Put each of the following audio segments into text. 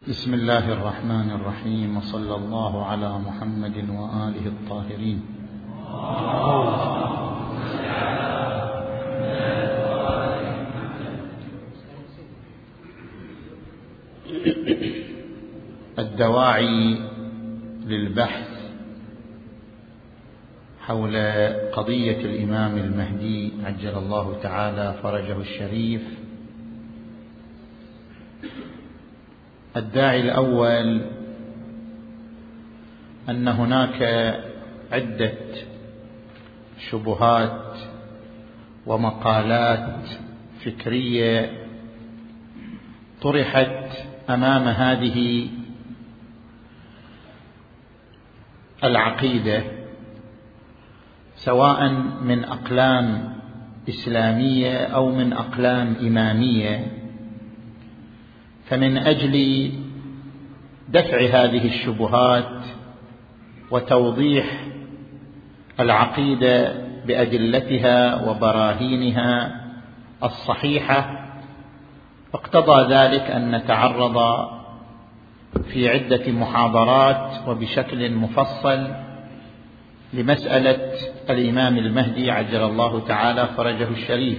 بسم الله الرحمن الرحيم، وصلى الله على محمد وآله الطاهرين. الدواعي للبحث حول قضية الإمام المهدي عجل الله تعالى فرجه الشريف. الداعي الأول أن هناك عدة شبهات ومقالات فكرية طرحت أمام هذه العقيدة، سواء من أقلام إسلامية أو من أقلام إمامية، فمن أجل دفع هذه الشبهات وتوضيح العقيدة بأدلتها وبراهينها الصحيحة، اقتضى ذلك أن نتعرض في عدة محاضرات وبشكل مفصل لمسألة الإمام المهدي عجل الله تعالى فرجه الشريف.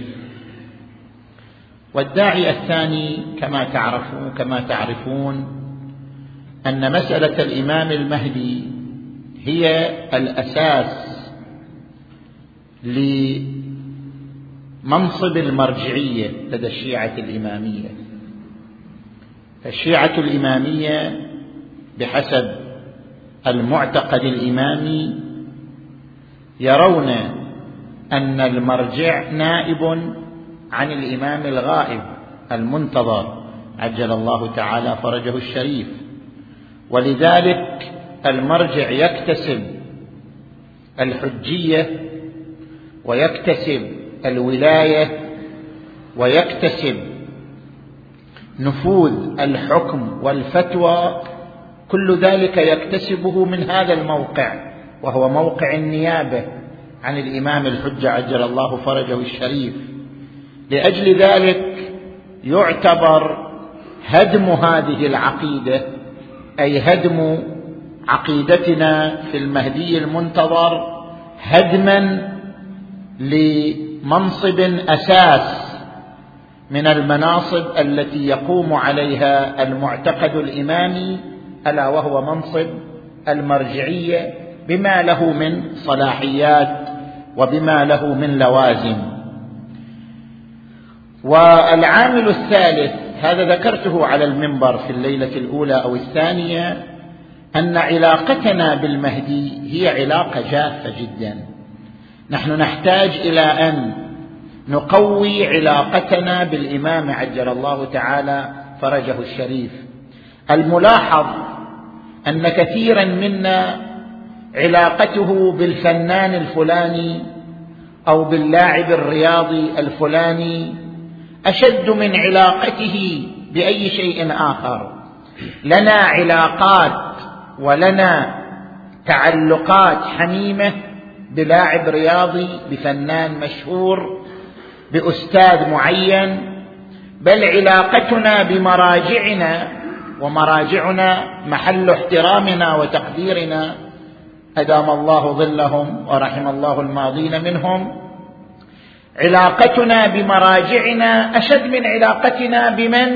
والداعي الثاني كما تعرفون أن مسألة الإمام المهدي هي الأساس لمنصب المرجعية لدى الشيعة الإمامية. فالشيعة الإمامية بحسب المعتقد الإمامي يرون أن المرجع نائب عن الإمام الغائب المنتظر عجل الله تعالى فرجه الشريف، ولذلك المرجع يكتسب الحجية ويكتسب الولاية ويكتسب نفوذ الحكم والفتوى، كل ذلك يكتسبه من هذا الموقع، وهو موقع النيابة عن الإمام الحجة عجل الله فرجه الشريف. لأجل ذلك يعتبر هدم هذه العقيدة، أي هدم عقيدتنا في المهدي المنتظر، هدما لمنصب أساس من المناصب التي يقوم عليها المعتقد الإمامي، ألا وهو منصب المرجعية، بما له من صلاحيات وبما له من لوازم. والعامل الثالث هذا ذكرته على المنبر في الليلة الأولى أو الثانية، أن علاقتنا بالمهدي هي علاقة جافة جدا. نحن نحتاج إلى أن نقوي علاقتنا بالإمام عجل الله تعالى فرجه الشريف. الملاحظ أن كثيرا منا علاقته بالفنان الفلاني أو باللاعب الرياضي الفلاني أشد من علاقته بأي شيء آخر. لنا علاقات ولنا تعلقات حميمة بلاعب رياضي، بفنان مشهور، بأستاذ معين، بل علاقتنا بمراجعنا، ومراجعنا محل احترامنا وتقديرنا أدام الله ظلهم ورحم الله الماضين منهم. علاقتنا بمراجعنا أشد من علاقتنا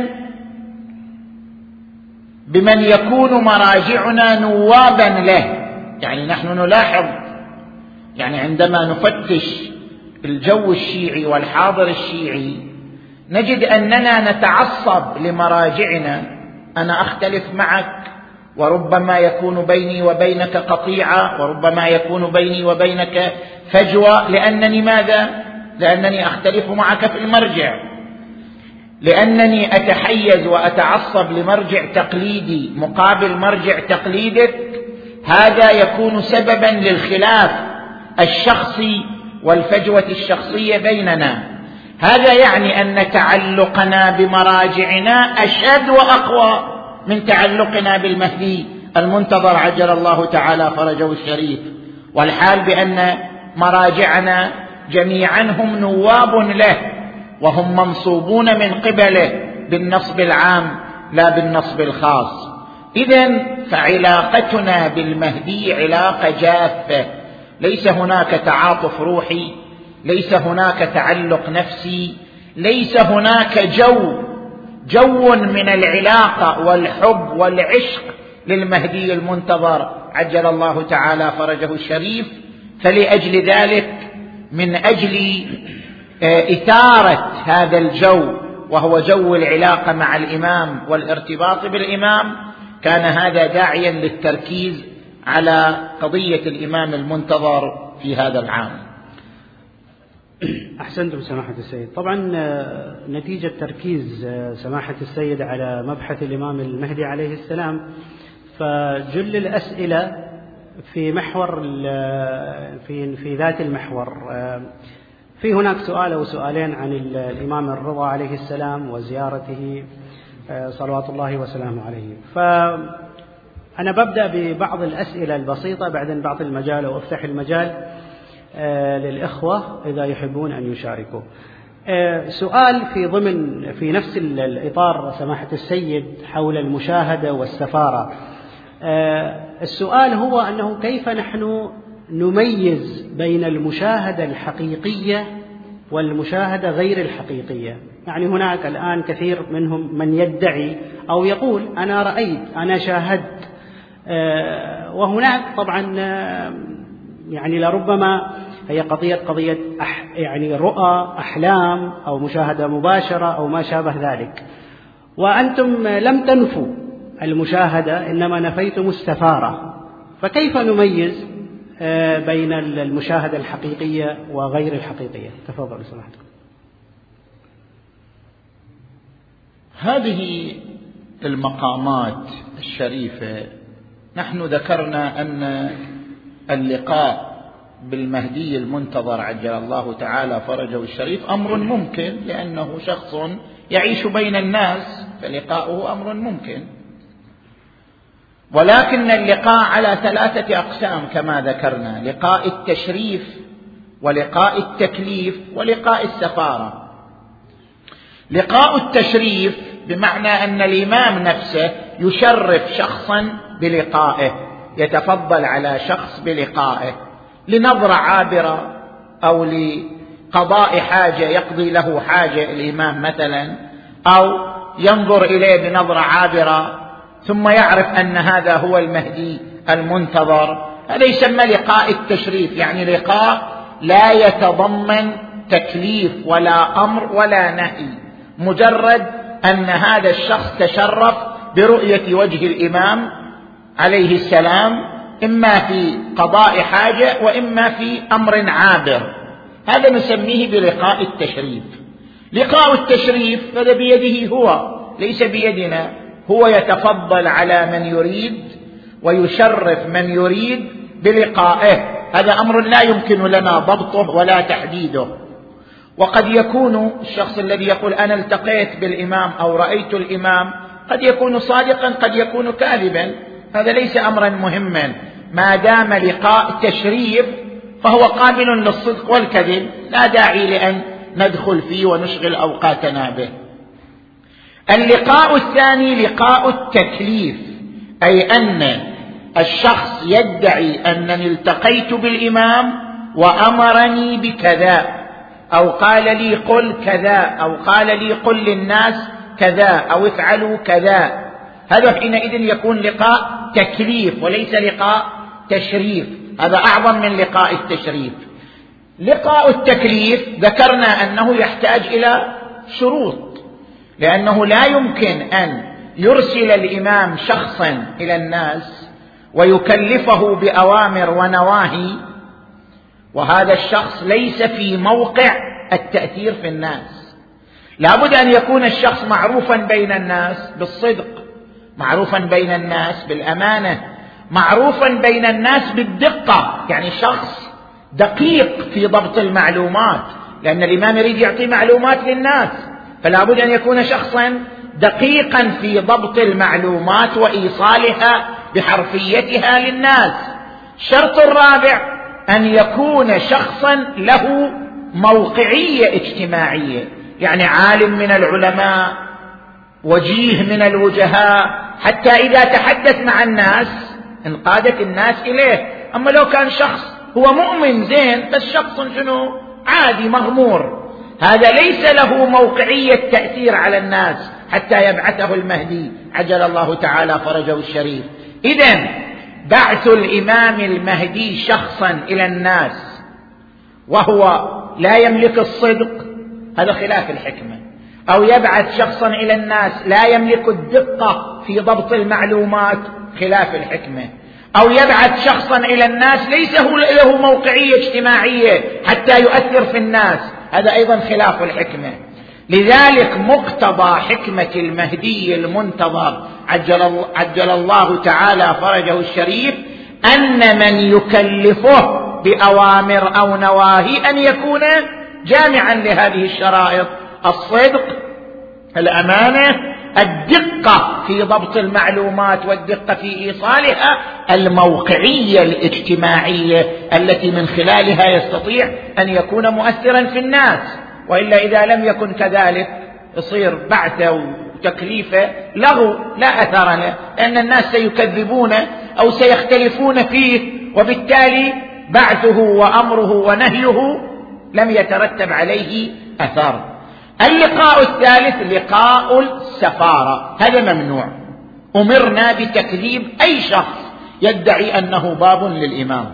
بمن يكون مراجعنا نوابا له. يعني نحن نلاحظ، يعني عندما نفتش الجو الشيعي والحاضر الشيعي نجد أننا نتعصب لمراجعنا. أنا أختلف معك، وربما يكون بيني وبينك قطيعة، وربما يكون بيني وبينك فجوة، لأنني ماذا؟ لأنني أختلف معك في المرجع، لأنني أتحيز وأتعصب لمرجع تقليدي مقابل مرجع تقليدك. هذا يكون سببا للخلاف الشخصي والفجوة الشخصية بيننا. هذا يعني أن تعلقنا بمراجعنا أشد وأقوى من تعلقنا بالمهدي المنتظر عجل الله تعالى فرجه الشريف، والحال بأن مراجعنا جميعا هم نواب له، وهم منصوبون من قبله بالنصب العام لا بالنصب الخاص. إذن فعلاقتنا بالمهدي علاقة جافة، ليس هناك تعاطف روحي، ليس هناك تعلق نفسي، ليس هناك جو من العلاقة والحب والعشق للمهدي المنتظر عجل الله تعالى فرجه الشريف. فلأجل ذلك، من أجل إثارة هذا الجو وهو جو العلاقة مع الإمام والارتباط بالإمام، كان هذا داعيا للتركيز على قضية الإمام المنتظر في هذا العام. أحسنتم سماحة السيد. طبعا نتيجة تركيز سماحة السيد على مبحث الإمام المهدي عليه السلام، فجل الأسئلة في محور في ذات المحور. في هناك سؤال أو سؤالين عن الإمام الرضا عليه السلام وزيارته صلوات الله وسلامه عليه. فأنا ببدأ ببعض الأسئلة البسيطة، بعدين بعض المجال وأفتح المجال للإخوة إذا يحبون أن يشاركوا. سؤال في نفس الإطار سماحة السيد حول المشاهدة والسفارة. السؤال هو أنه كيف نحن نميز بين المشاهدة الحقيقية والمشاهدة غير الحقيقية؟ يعني هناك الآن كثير منهم من يدعي أو يقول أنا رأيت، أنا شاهدت، وهناك طبعا يعني لربما هي قضية يعني رؤى، أحلام، أو مشاهدة مباشرة أو ما شابه ذلك. وأنتم لم تنفوا المشاهدة، إنما نفيتم السفارة. فكيف نميز بين المشاهدة الحقيقية وغير الحقيقية؟ تفضلوا سماحتكم. هذه المقامات الشريفة نحن ذكرنا أن اللقاء بالمهدي المنتظر عجل الله تعالى فرجه الشريف أمر ممكن، لأنه شخص يعيش بين الناس، فلقاؤه أمر ممكن. ولكن اللقاء على 3 أقسام كما ذكرنا: لقاء التشريف، ولقاء التكليف، ولقاء السفارة. لقاء التشريف بمعنى أن الإمام نفسه يشرف شخصا بلقائه، يتفضل على شخص بلقائه لنظرة عابرة أو لقضاء حاجة، يقضي له حاجة الإمام مثلا، أو ينظر إليه بنظرة عابرة ثم يعرف أن هذا هو المهدي المنتظر. هذا يسمى لقاء التشريف، يعني لقاء لا يتضمن تكليف ولا أمر ولا نهي، مجرد أن هذا الشخص تشرف برؤية وجه الإمام عليه السلام، إما في قضاء حاجة وإما في أمر عابر. هذا نسميه بلقاء التشريف. لقاء التشريف هذا بيده هو، ليس بيدنا. هو يتفضل على من يريد ويشرف من يريد بلقائه. هذا أمر لا يمكن لنا ضبطه ولا تحديده. وقد يكون الشخص الذي يقول أنا التقيت بالإمام أو رأيت الإمام قد يكون صادقا، قد يكون كاذبا، هذا ليس أمرا مهما. ما دام لقاء تشريف فهو قابل للصدق والكذب، لا داعي لأن ندخل فيه ونشغل أوقاتنا به. اللقاء الثاني لقاء التكليف، أي أن الشخص يدعي أنني التقيت بالإمام وأمرني بكذا، أو قال لي قل كذا، أو قال لي قل للناس كذا، أو افعلوا كذا. هذا حينئذ يكون لقاء تكليف وليس لقاء تشريف، هذا أعظم من لقاء التشريف. لقاء التكليف ذكرنا أنه يحتاج إلى شروط، لأنه لا يمكن أن يرسل الإمام شخصا إلى الناس ويكلفه بأوامر ونواهي وهذا الشخص ليس في موقع التأثير في الناس. لا بد أن يكون الشخص معروفا بين الناس بالصدق، معروفا بين الناس بالأمانة، معروفا بين الناس بالدقة، يعني شخص دقيق في ضبط المعلومات، لأن الإمام يريد يعطي معلومات للناس، فلا بد أن يكون شخصا دقيقا في ضبط المعلومات وإيصالها بحرفيتها للناس. الشرط الرابع أن يكون شخصا له موقعية اجتماعية، يعني عالم من العلماء، وجيه من الوجهاء، حتى إذا تحدث مع الناس انقادت الناس إليه. أما لو كان شخص هو مؤمن زين بس شخص شنو عادي مغمور، هذا ليس له موقعية تأثير على الناس حتى يبعثه المهدي عجل الله تعالى فرجه الشريف. إذن بعث الإمام المهدي شخصا إلى الناس وهو لا يملك الصدق هذا خلاف الحكمة، أو يبعث شخصا إلى الناس لا يملك الدقة في ضبط المعلومات خلاف الحكمة، أو يبعث شخصا إلى الناس ليس له موقعية اجتماعية حتى يؤثر في الناس هذا أيضا خلاف الحكمة. لذلك مقتضى حكمة المهدي المنتظر عجل الله تعالى فرجه الشريف أن من يكلفه بأوامر أو نواهي أن يكون جامعا لهذه الشرائط: الصدق، الأمانة، الدقة في ضبط المعلومات والدقة في إيصالها، الموقعية الاجتماعية التي من خلالها يستطيع أن يكون مؤثرا في الناس. وإلا إذا لم يكن كذلك يصير بعثه وتكليفه لغو لا أثر له، لأن الناس سيكذبون أو سيختلفون فيه، وبالتالي بعثه وأمره ونهيه لم يترتب عليه أثر. اللقاء الثالث لقاء السفارة، هذا ممنوع. أمرنا بتكذيب أي شخص يدعي أنه باب للإمام.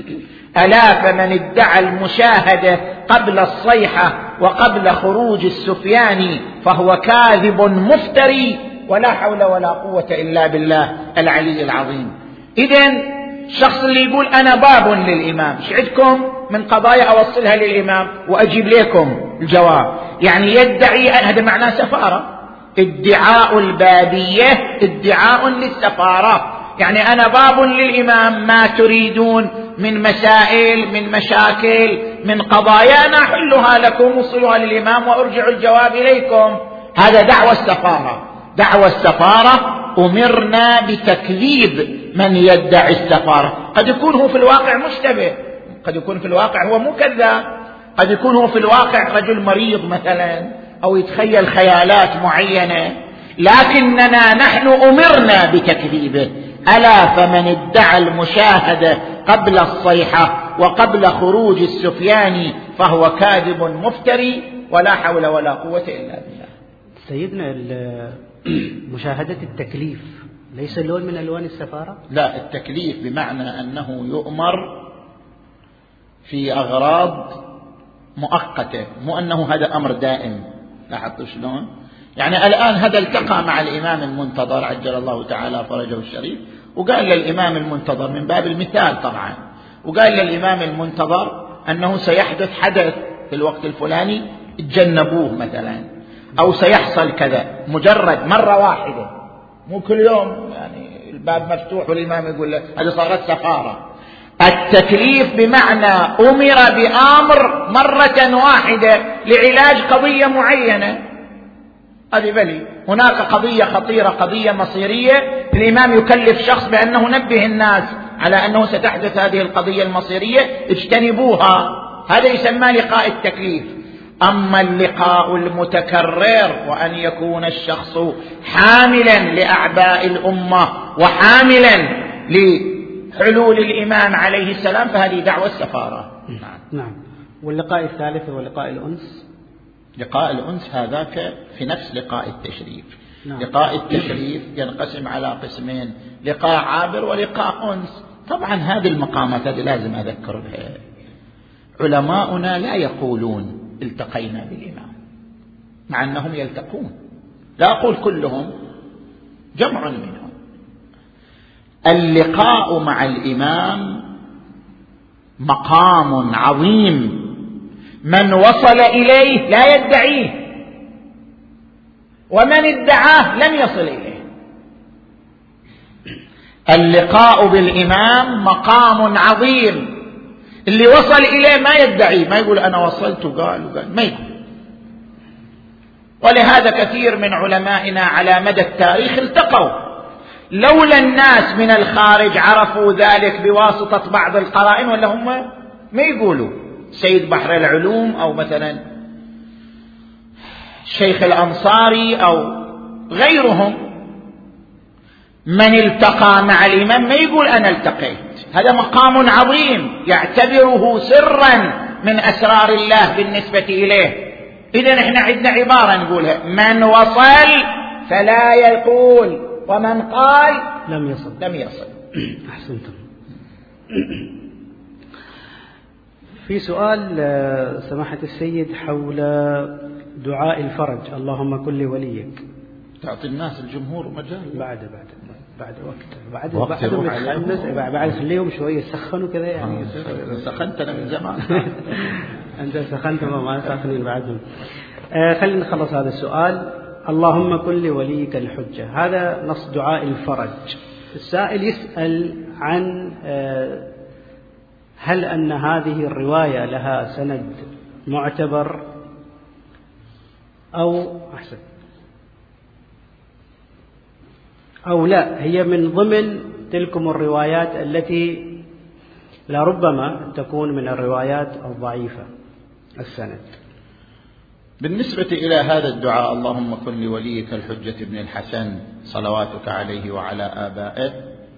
ألا فمن ادعى المشاهدة قبل الصيحة وقبل خروج السفياني فهو كاذب مفتري، ولا حول ولا قوة إلا بالله العلي العظيم. إذن الشخص اللي يقول أنا باب للإمام، شعدكم من قضايا أوصلها للإمام وأجيب لكم الجواب، يعني يدعي هذا معناه سفارة. ادعاء البابية ادعاء للسفارة، يعني أنا باب للإمام، ما تريدون من مسائل من مشاكل من قضايا أنا أحلها لكم وصلها للإمام وأرجع الجواب إليكم. هذا دعوى السفارة. دعوى السفارة أمرنا بتكذيب من يدعي السفارة. قد يكون هو في الواقع مشتبه، قد يكون في الواقع هو مكذب، قد يكون هو في الواقع رجل مريض مثلا، أو يتخيل خيالات معينة، لكننا نحن أمرنا بتكذيبه. ألا فمن ادعى المشاهدة قبل الصيحة وقبل خروج السفياني فهو كاذب مفتري، ولا حول ولا قوة إلا بالله. سيدنا مشاهدة التكليف ليس لون من ألوان السفارة؟ لا، التكليف بمعنى أنه يؤمر في أغراض مؤقتة، مو أنه هذا أمر دائم. لاحظتوا شلون؟ يعني الآن هذا التقى مع الإمام المنتظر عجل الله تعالى فرجه الشريف، وقال للإمام المنتظر من باب المثال طبعا، وقال للإمام المنتظر أنه سيحدث حدث في الوقت الفلاني تجنبوه مثلا، أو سيحصل كذا، مجرد مرة واحدة مو كل يوم، يعني الباب مفتوح والإمام يقول له، هذه صارت سفارة. التكليف بمعنى أمر بأمر مرة واحدة لعلاج قضية معينة، هذه بلي. هناك قضية خطيرة، قضية مصيرية، الإمام يكلف شخص بأنه نبه الناس على أنه ستحدث هذه القضية المصيرية، اجتنبوها، هذا يسمى لقاء التكليف. أما اللقاء المتكرر وأن يكون الشخص حاملا لأعباء الأمة وحاملا لحلول الإمام عليه السلام فهذه دعوة السفارة. نعم. واللقاء الثالث هو لقاء الأنس. لقاء الأنس هذاك في نفس لقاء التشريف. نعم. لقاء التشريف ينقسم على قسمين: لقاء عابر ولقاء أنس. طبعا هذه المقامات هذه لازم أذكر بها. علماؤنا لا يقولون التقينا بالإمام، مع أنهم يلتقون، لا أقول كلهم، جمع منهم. اللقاء مع الإمام مقام عظيم، من وصل إليه لا يدعيه، ومن ادعاه لم يصل إليه. اللقاء بالإمام مقام عظيم، اللي وصل إليه ما يدعيه، ما يقول أنا وصلت وقال ما يقول. ولهذا كثير من علمائنا على مدى التاريخ التقوا، لولا الناس من الخارج عرفوا ذلك بواسطة بعض القرائن، ولا هم ما يقولوا. سيد بحر العلوم أو مثلا الشيخ الأنصاري أو غيرهم. من التقى مع الإمام ما يقول أنا التقيت، هذا مقام عظيم يعتبره سرا من أسرار الله بالنسبة إليه. إذن إحنا عندنا عبارة نقولها: من وصل فلا يقول، ومن قال لم يصل. أحسنتم. في سؤال سماحة السيد حول دعاء الفرج: اللهم كن لوليك. تعطي الناس الجمهور مجال بعد بعد خليهم شوية يسخنوا كذا يعني. سخنت أنا من زمان. أنت سخنت ما ساخنين بعدهم. خلينا نخلص هذا السؤال. اللهم كن لوليك الحجة، هذا نص دعاء الفرج. السائل يسأل عن هل أن هذه الرواية لها سند معتبر أو لا، هي من ضمن تلكم الروايات التي لربما تكون من الروايات الضعيفة السند. بالنسبة إلى هذا الدعاء: اللهم كن لوليك الحجة ابن الحسن صلواتك عليه وعلى آبائه،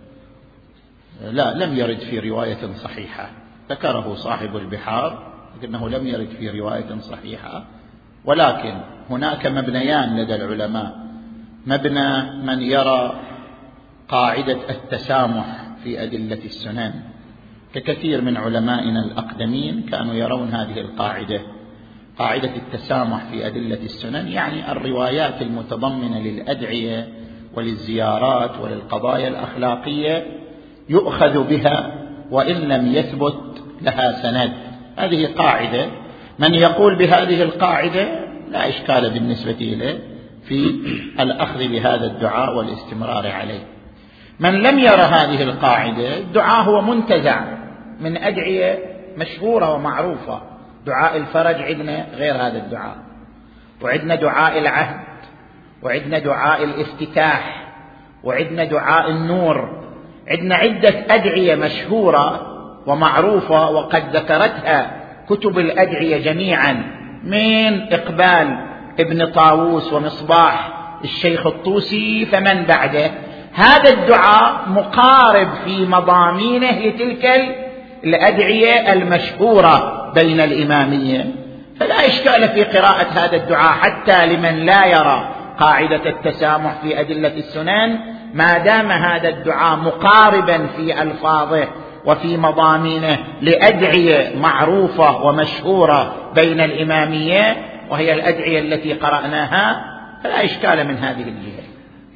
لا، لم يرد في رواية صحيحة. ذكره صاحب البحار لكنه لم يرد في رواية صحيحة. ولكن هناك مبنيان لدى العلماء: مبنى من يرى قاعدة التسامح في أدلة السنن، ككثير من علمائنا الأقدمين كانوا يرون هذه القاعدة، قاعدة التسامح في أدلة السنن، يعني الروايات المتضمنة للأدعية وللزيارات وللقضايا الأخلاقية يؤخذ بها وإن لم يثبت لها سند. هذه قاعدة، من يقول بهذه القاعدة لا إشكال بالنسبة إليه في الأخذ بهذا الدعاء والاستمرار عليه. من لم ير هذه القاعدة، الدعاء هو منتزع من أدعية مشهورة ومعروفة. دعاء الفرج عندنا غير هذا الدعاء، وعندنا دعاء العهد، وعندنا دعاء الافتتاح، وعندنا دعاء النور. عندنا عدة أدعية مشهورة ومعروفة وقد ذكرتها كتب الأدعية جميعا، من إقبال ابن طاووس ومصباح الشيخ الطوسي فمن بعده. هذا الدعاء مقارب في مضامينه لتلك الأدعية المشهورة بين الإمامية، فلا إشكال في قراءة هذا الدعاء حتى لمن لا يرى قاعدة التسامح في أدلة السنن، ما دام هذا الدعاء مقاربا في ألفاظه وفي مضامينه لأدعية معروفة ومشهورة بين الإمامية، وهي الأدعية التي قرأناها، فلا إشكال من هذه الجهة.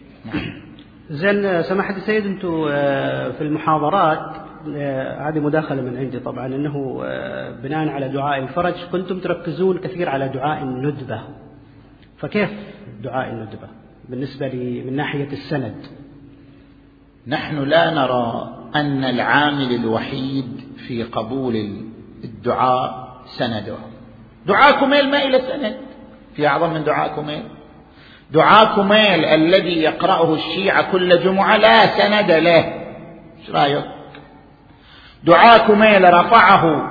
زين سماحة السيد، أنتم في المحاضرات، هذه مداخلة من عندي طبعا، أنه بناء على دعاء الفرج كنتم تركزون كثير على دعاء الندبة، فكيف دعاء الندبة بالنسبة لي من ناحية السند؟ نحن لا نرى أن العامل الوحيد في قبول الدعاء سنده. دعاء كميل ما إلى سند، في أعظم من دعاء كميل. دعاء كميل الذي يقرأه الشيعة كل جمعة لا سند له، ايش رأيك؟ دعاء كميل رفعه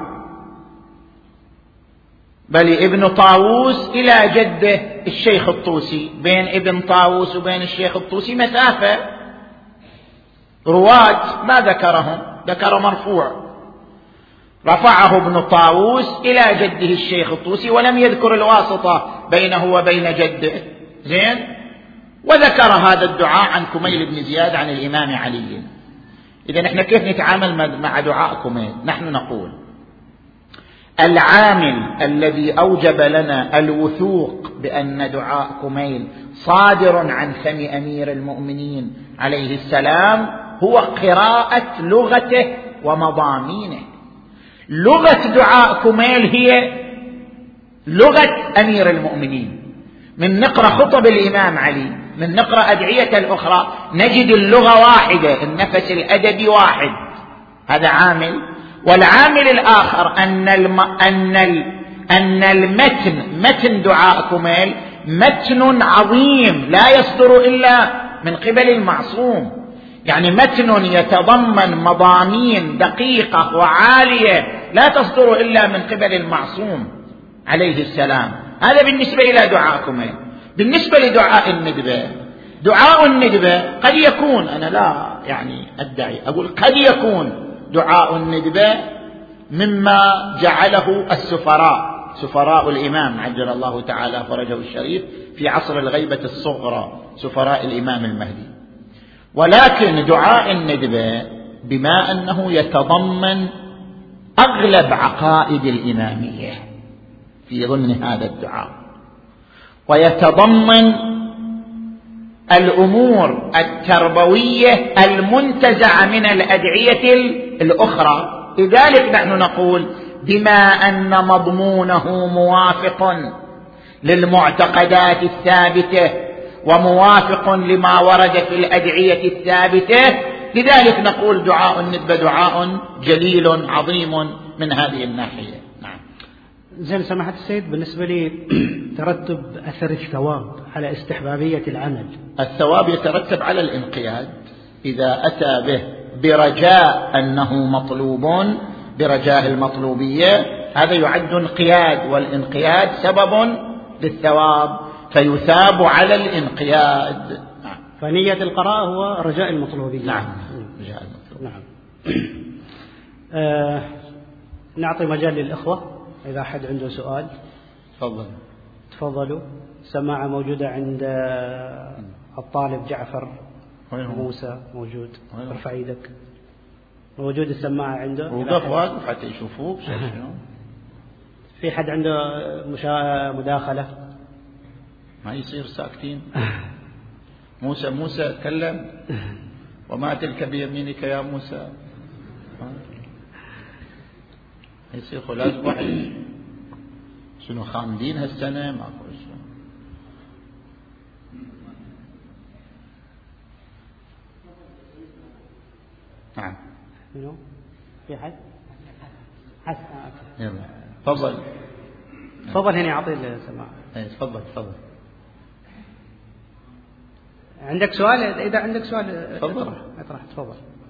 بل ابن طاووس إلى جده الشيخ الطوسي، بين ابن طاووس وبين الشيخ الطوسي مسافة، رواة ما ذكرهم، ذكر مرفوع، رفعه ابن طاووس إلى جده الشيخ الطوسي ولم يذكر الواسطة بينه وبين جده. زين، وذكر هذا الدعاء عن كميل بن زياد عن الإمام علي. إذن احنا كيف نتعامل مع دعاء كميل؟ نحن نقول العامل الذي أوجب لنا الوثوق بأن دعاء كميل صادر عن فم أمير المؤمنين عليه السلام هو قراءة لغته ومضامينه. لغة دعاء كميل هي لغة أمير المؤمنين. من نقرأ خطب الإمام علي، من نقرأ أدعية الأخرى، نجد اللغة واحدة، النفس الأدبي واحد، هذا عامل. والعامل الآخر أن المتن، متن دعاء كميل متن عظيم لا يصدر إلا من قبل المعصوم، يعني متن يتضمن مضامين دقيقة وعالية لا تصدر إلا من قبل المعصوم عليه السلام. هذا بالنسبة إلى دعاء كميل. بالنسبة لدعاء الندبة، دعاء الندبة قد يكون، أنا لا يعني أدعي، أقول قد يكون دعاء الندبة مما جعله السفراء، سفراء الإمام عجل الله تعالى فرجه الشريف في عصر الغيبة الصغرى، سفراء الإمام المهدي. ولكن دعاء الندبة بما أنه يتضمن أغلب عقائد الإمامية في ضمن هذا الدعاء، ويتضمن الأمور التربوية المنتزعة من الأدعية الأخرى، لذلك نحن نقول بما أن مضمونه موافق للمعتقدات الثابتة وموافق لما ورد في الأدعية الثابتة، لذلك نقول دعاء الندبة دعاء جليل عظيم من هذه الناحية. نعم. زين سماحة السيد، بالنسبة لي ترتب أثر الثواب على استحبابية العمل. الثواب يترتب على الانقياد، إذا أتى به برجاء أنه مطلوب، برجاء المطلوبية، هذا يعد انقياد، والانقياد سبب للثواب فيثاب على الانقياد. نعم. فنية القراءة هو رجاء المطلوبية. نعم، رجاء المطلوبية. نعم. نعطي مجال للإخوة إذا أحد عنده سؤال. تفضلوا. سماعة موجودة عند الطالب جعفر موسى، موجود. ارفع ايدك. موجود السماعة عنده. وقف واقف حتى يشوفوك. في حد عنده مداخلة؟ ما يصير ساكتين. موسى تكلم. وما تلك بيمينك يا موسى. يصير خلاص وحي. شنو خامدين هالسنة؟ ما أقول شنو. نعم. في حد؟ يلا تفضل. تفضل هنا أعطي السماعة. تفضل. عندك سؤال؟ إذا عندك سؤال تفضل. اطرح. تفضل.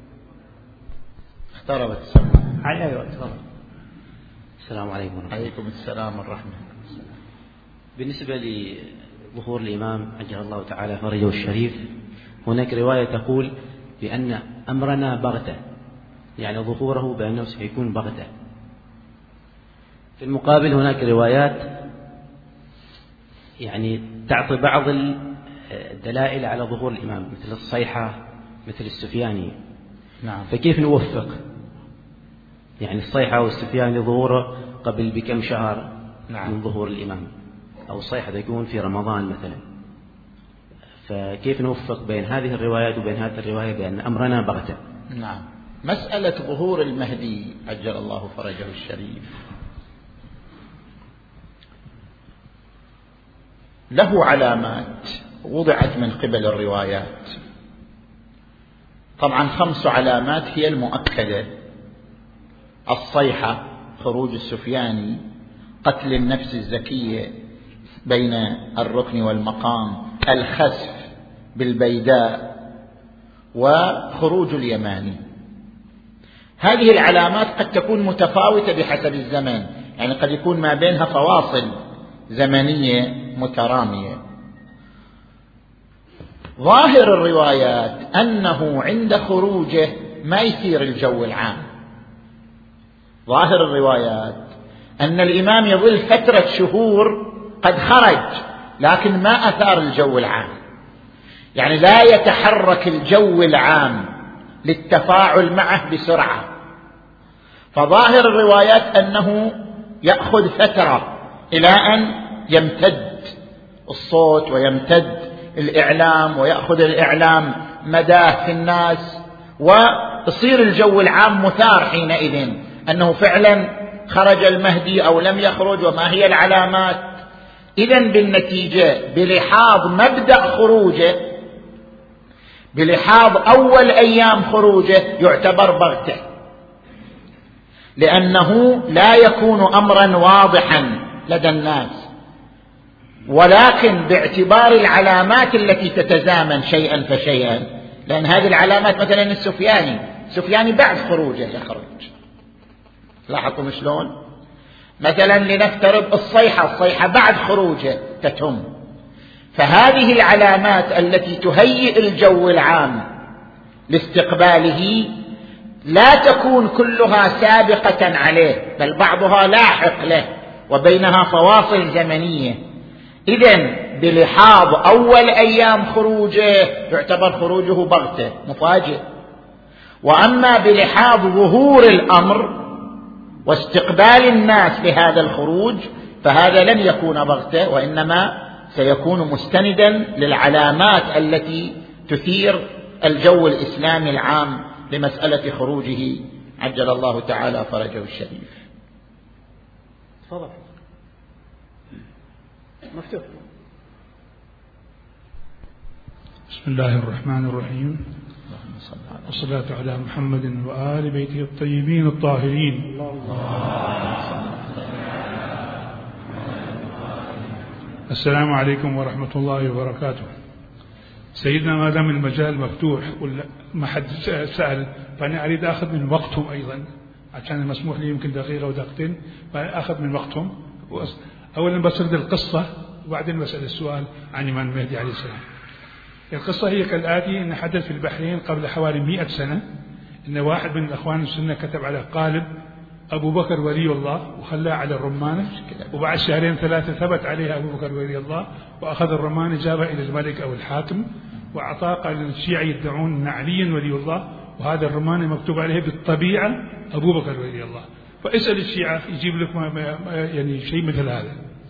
اختربت السماعة. أيوة تفضل. السلام عليكم ورحمة الله. عليكم السلام والرحمة. بالنسبة لظهور الإمام عجل الله تعالى فرجه الشريف، هناك رواية تقول بأن أمرنا بغتة، يعني ظهوره بأنه سيكون بغتة. في المقابل هناك روايات يعني تعطي بعض الدلائل على ظهور الإمام، مثل الصيحة، مثل السفياني. نعم. فكيف نوفق يعني الصيحة والسفياني ظهوره قبل بكم شهر من ظهور الإمام، أو الصيحة يكون في رمضان مثلا، فكيف نوفق بين هذه الروايات وبين هذه الرواية بأن أمرنا بغتة؟ نعم. مسألة ظهور المهدي عجل الله فرجه الشريف له علامات وضعت من قبل الروايات. طبعا 5 علامات هي المؤكدة: الصيحة، خروج السفياني، قتل النفس الزكية بين الركن والمقام، الخسف بالبيداء، وخروج اليماني. هذه العلامات قد تكون متفاوتة بحسب الزمن، يعني قد يكون ما بينها فواصل زمنية مترامية. ظاهر الروايات أنه عند خروجه ما يثير الجو العام. ظاهر الروايات أن الإمام يظل فترة شهور قد خرج، لكن ما أثار الجو العام، يعني لا يتحرك الجو العام للتفاعل معه بسرعة. فظاهر الروايات أنه يأخذ فترة إلى أن يمتد الصوت ويمتد الإعلام ويأخذ الإعلام مداه في الناس، ويصير الجو العام مثار حينئذ أنه فعلا خرج المهدي أو لم يخرج وما هي العلامات. إذن بالنتيجة بلحاظ مبدأ خروجه، بلحاظ أول أيام خروجه، يعتبر بغتة، لأنه لا يكون أمرا واضحا لدى الناس، ولكن باعتبار العلامات التي تتزامن شيئا فشيئا. لأن هذه العلامات مثلا السفياني بعد خروجه يخرج، لاحظوا شلون؟ مثلا لنفترض الصيحة بعد خروجه تتم، فهذه العلامات التي تهيئ الجو العام لاستقباله لا تكون كلها سابقة عليه، بل بعضها لاحق له وبينها فواصل زمنية. إذن بلحاظ أول أيام خروجه يعتبر خروجه بغتة مفاجئ، وأما بلحاظ ظهور الأمر واستقبال الناس لهذا الخروج فهذا لن يكون بغتة، وإنما سيكون مستندا للعلامات التي تثير الجو الإسلامي العام لمسألة خروجه عجل الله تعالى فرجه الشريف. تفضل. مفتوح. بسم الله الرحمن الرحيم، والصلاة على محمد وآل بيته الطيبين الطاهرين. السلام عليكم ورحمة الله وبركاته. سيدنا، ما دام المجال مفتوح ولا ما حد سأل، فأنا أريد أخذ من وقتهم أيضا، عشان المسموح لي يمكن دقيقة أو دقيقتين، فأخذ من وقتهم. أولا بسرد القصة وبعدين بسأل السؤال عن إمام المهدي عليه السلام. القصة هي كالآتي: إن حدث في البحرين قبل حوالي 100 سنة إن واحد من الأخوان السنة كتب على قالب أبو بكر ولي الله وخلاه على الرمانة، وبعد شهرين ثلاثة ثبت عليها أبو بكر ولي الله، وأخذ الرمانة جابها إلى الملك أو الحاكم وأعطاه، قال الشيعة يدعون أن عليا ولي الله، وهذا الرمانة مكتوب عليه بالطبيعة أبو بكر ولي الله، فاسأل الشيعة يجيب لك يعني شيء مثل هذا.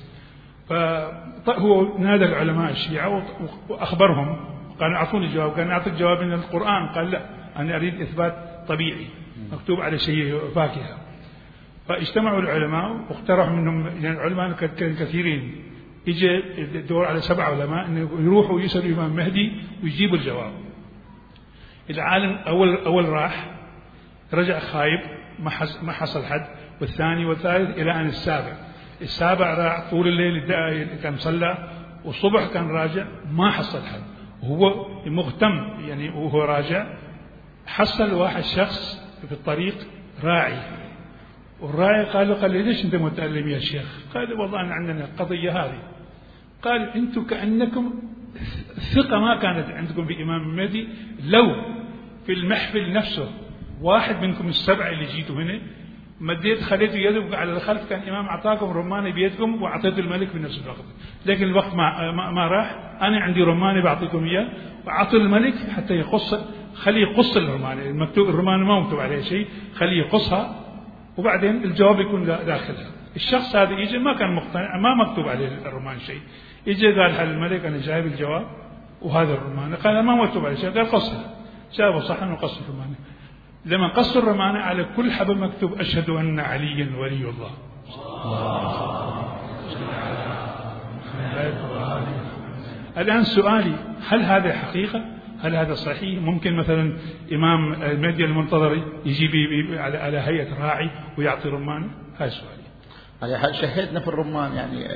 فهو نادى العلماء الشيعة وأخبرهم، قال أعطوني جواب، قال أعطيك جواب من القرآن، قال لا، أنا أريد إثبات طبيعي مكتوب على شيء فاكهة. فاجتمعوا العلماء واقترحوا منهم، يعني العلماء كثيرين، يجي الدور على 7 علماء إنه يروحوا يسألوا الإمام المهدي ويجيبوا الجواب. العالم أول راح رجع خايب، ما حصل حد، والثاني والثالث إلى أن السابع راح طول الليل كان صلى، والصبح كان راجع ما حصل حد، وهو مغتم يعني وهو راجع حصل واحد شخص في الطريق راعي، والراعي قال ليش أنت متألم يا شيخ؟ قال والله أن عندنا قضية هذه. قال أنتم كأنكم الثقة ما كانت عندكم في إمام المهدي، لو في المحفل نفسه واحد منكم السبعة اللي جيتوا هنا مديت خليتوا يدكم على الخلف، كان الإمام أعطاكم رمانة بيدكم وأعطيت الملك في نفس الوقت، لكن الوقت ما راح، أنا عندي رمانة بعطيكم إياه وأعطي الملك حتى يقص، خليه يقص الرمانة، المكتوب الرمانة ما مكتوب عليها شيء، خليه يقصها وبعدين الجواب يكون داخلها. الشخص هذا يجي ما كان مقتنع، ما مكتوب عليه الرمان شيء، يجي قال حل الملك أنا جايب الجواب وهذا الرمانة، قال ما مكتوب عليه شيء، قال قصها، جابه صحن وقص الرمانة. لما قص الرمانة على كل حبل مكتوب أشهد أن عليا ولي الله. الآن سؤالي، هل هذا حقيقة؟ هل هذا صحيح؟ ممكن مثلا إمام المهدي المنتظر يجيب على هيئة راعي ويعطي رمان؟ هذا سؤالي. شهدنا في الرمان يعني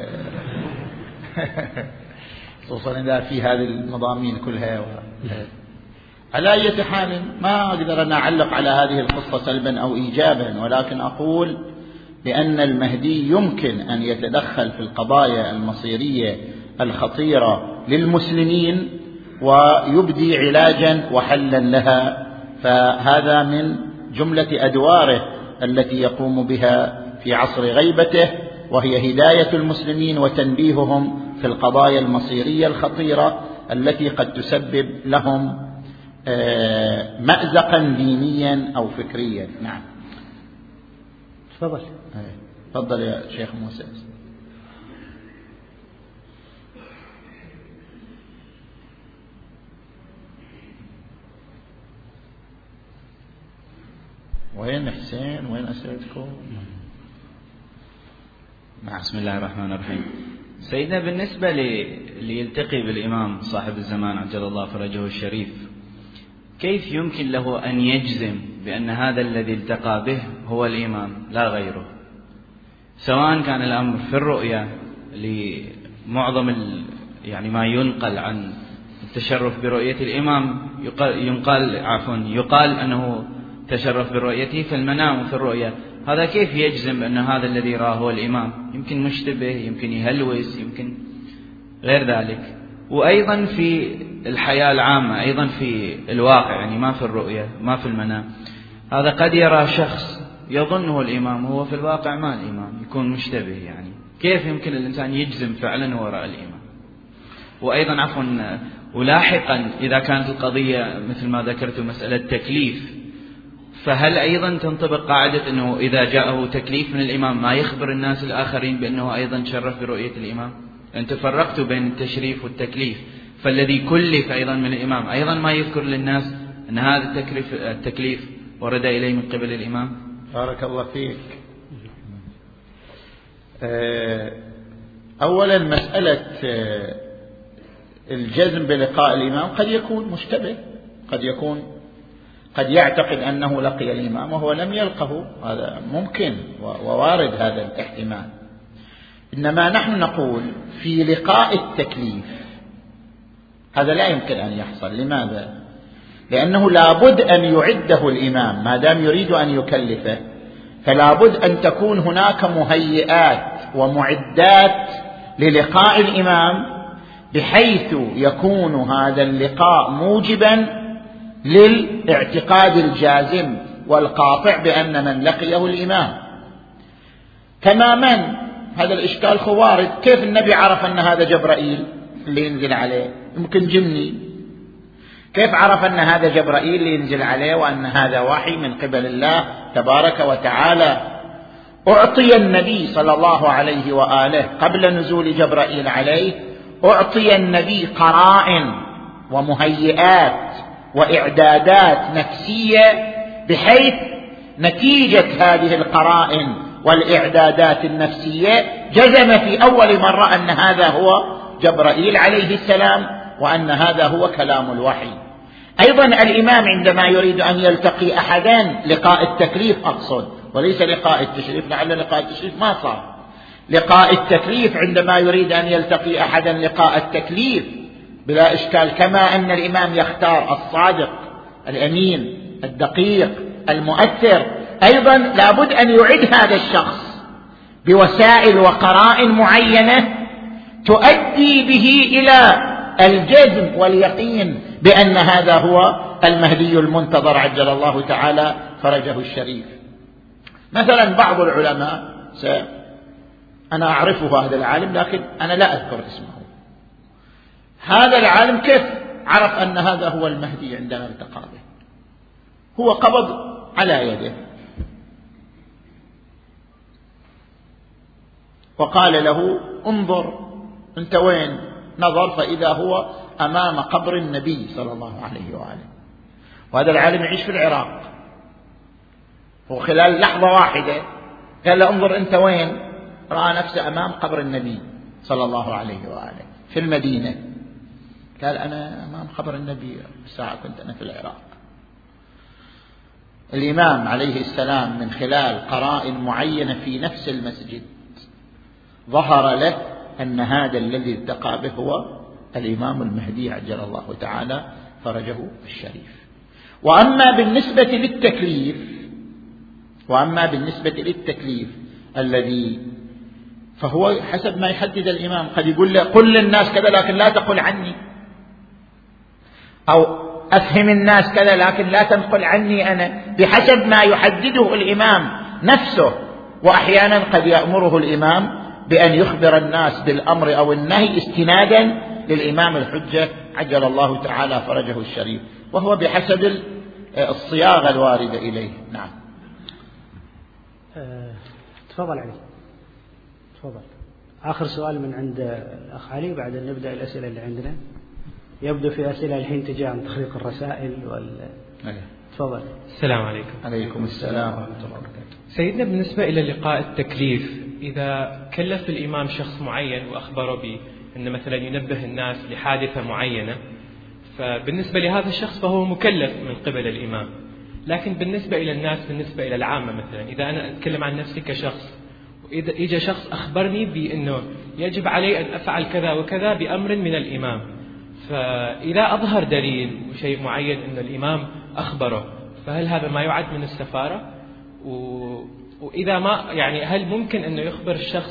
خصوصا إذا في هذه المضامين كلها على أي حال ما أقدر أن أعلق على هذه القصة سلبا أو إيجابا، ولكن أقول بأن المهدي يمكن أن يتدخل في القضايا المصيرية الخطيرة للمسلمين ويبدي علاجا وحلا لها، فهذا من جملة أدواره التي يقوم بها في عصر غيبته، وهي هداية المسلمين وتنبيههم في القضايا المصيرية الخطيرة التي قد تسبب لهم مأزقا دينيا أو فكريا. نعم تفضل يا شيخ موسى. وين حسين؟ وين أسئلتكم؟ بسم الله الرحمن الرحيم. سيدنا، بالنسبة ليلتقي بالإمام صاحب الزمان عجل الله فرجه الشريف، كيف يمكن له أن يجزم بأن هذا الذي التقى به هو الإمام لا غيره، سواء كان الأمر في الرؤيا لمعظم يعني ما ينقل عن التشرف برؤية الإمام، يقال أنه تشرف برؤيته في المنام وفي الرؤيا، هذا كيف يجزم أن هذا الذي راه هو الإمام؟ يمكن مشتبه، يمكن يهلوس، يمكن غير ذلك. وأيضا في الحياة العامة، أيضا في الواقع، يعني ما في الرؤية ما في المنام. هذا قد يرى شخص يظنه الإمام وهو في الواقع ما الإمام، يكون مشتبه. يعني كيف يمكن الإنسان يجزم فعلا وراء الإمام؟ وأيضا عفوا، ولاحقا إذا كانت القضية مثل ما ذكرت مسألة تكليف، فهل أيضا تنطبق قاعدة أنه إذا جاءه تكليف من الإمام ما يخبر الناس الآخرين بأنه أيضا شرف برؤية الإمام؟ أنت فرقت بين التشريف والتكليف، فالذي كلف أيضا من الإمام أيضا ما يذكر للناس أن هذا التكليف ورد إليه من قبل الإمام. بارك الله فيك. أولا مسألة الجزم بلقاء الإمام قد يكون مشتبه، قد يعتقد أنه لقي الإمام وهو لم يلقه، هذا ممكن ووارد هذا الاحتمال. إنما نحن نقول في لقاء التكليف هذا لا يمكن أن يحصل. لماذا؟ لأنه لابد أن يعده الإمام ما دام يريد أن يكلفه، فلابد أن تكون هناك مهيئات ومعدات للقاء الإمام بحيث يكون هذا اللقاء موجبا للاعتقاد الجازم والقاطع بأن من لقيه الإمام. تماما هذا الإشكال خوارد. كيف النبي عرف أن هذا جبرائيل اللي ينزل عليه؟ يمكن جني. كيف عرف أن هذا جبرائيل اللي ينزل عليه وأن هذا وحي من قبل الله تبارك وتعالى؟ أعطي النبي صلى الله عليه وآله قبل نزول جبرائيل عليه، أعطي النبي قرائن ومهيئات وإعدادات نفسية بحيث نتيجة هذه القرائن والإعدادات النفسية جزم في أول مرة أن هذا هو جبرائيل عليه السلام وأن هذا هو كلام الوحي. أيضا الإمام عندما يريد أن يلتقي أحدا لقاء التكليف أقصد، وليس لقاء التشريف، لعل لقاء التشريف ما صار، لقاء التكليف عندما يريد أن يلتقي أحدا لقاء التكليف بلا إشكال، كما أن الإمام يختار الصادق الأمين الدقيق المؤثر، أيضا لابد أن يعد هذا الشخص بوسائل وقرائن معينة تؤدي به إلى الجزم واليقين بأن هذا هو المهدي المنتظر عجل الله تعالى فرجه الشريف. مثلا بعض العلماء، أنا أعرفه هذا العالم لكن أنا لا أذكر اسمه، هذا العالم كيف عرف أن هذا هو المهدي عندما التقى به؟ هو قبض على يده وقال له انظر أنت وين؟ نظر فإذا هو أمام قبر النبي صلى الله عليه وآله، وهذا العالم يعيش في العراق، وخلال لحظة واحدة قال له انظر أنت وين؟ رأى نفسه أمام قبر النبي صلى الله عليه وآله في المدينة، قال أنا أمام قبر النبي الساعة كنت أنا في العراق. الإمام عليه السلام من خلال قرائن معينة في نفس المسجد ظهر له أن هذا الذي التقى به هو الإمام المهدي عجل الله تعالى فرجه الشريف. وأما بالنسبة للتكليف الذي فهو حسب ما يحدد الإمام، قد يقول له قل للناس كذا لكن لا تقل عني، أو أفهم الناس كذا لكن لا تنقل عني أنا، بحسب ما يحدده الإمام نفسه. وأحيانا قد يأمره الإمام بأن يخبر الناس بالأمر أو النهي استنادا للإمام الحجة عجل الله تعالى فرجه الشريف، وهو بحسب الصياغة الواردة إليه. نعم. تفضل علي. تفضل. آخر سؤال من عند الأخ علي بعد أن نبدأ الأسئلة اللي عندنا. يبدو في أسئلة الحين تجي عن تخريق الرسائل تفضل. السلام عليكم. عليكم السلام ورحمة الله وبركاته. سيدنا، بالنسبة إلى لقاء التكليف، إذا كلف الإمام شخص معين وأخبره بأن مثلا ينبه الناس لحادثة معينة، فبالنسبة لهذا الشخص فهو مكلف من قبل الإمام. لكن بالنسبة إلى الناس، بالنسبة إلى العامة، مثلا إذا أنا أتكلم عن نفسي كشخص وإذا إجا شخص أخبرني بأنه يجب علي أن أفعل كذا وكذا بأمر من الإمام، فإذا أظهر دليل وشيء معين أن الإمام أخبره، فهل هذا ما يعد من السفارة؟ وإذا ما، يعني هل ممكن أنه يخبر الشخص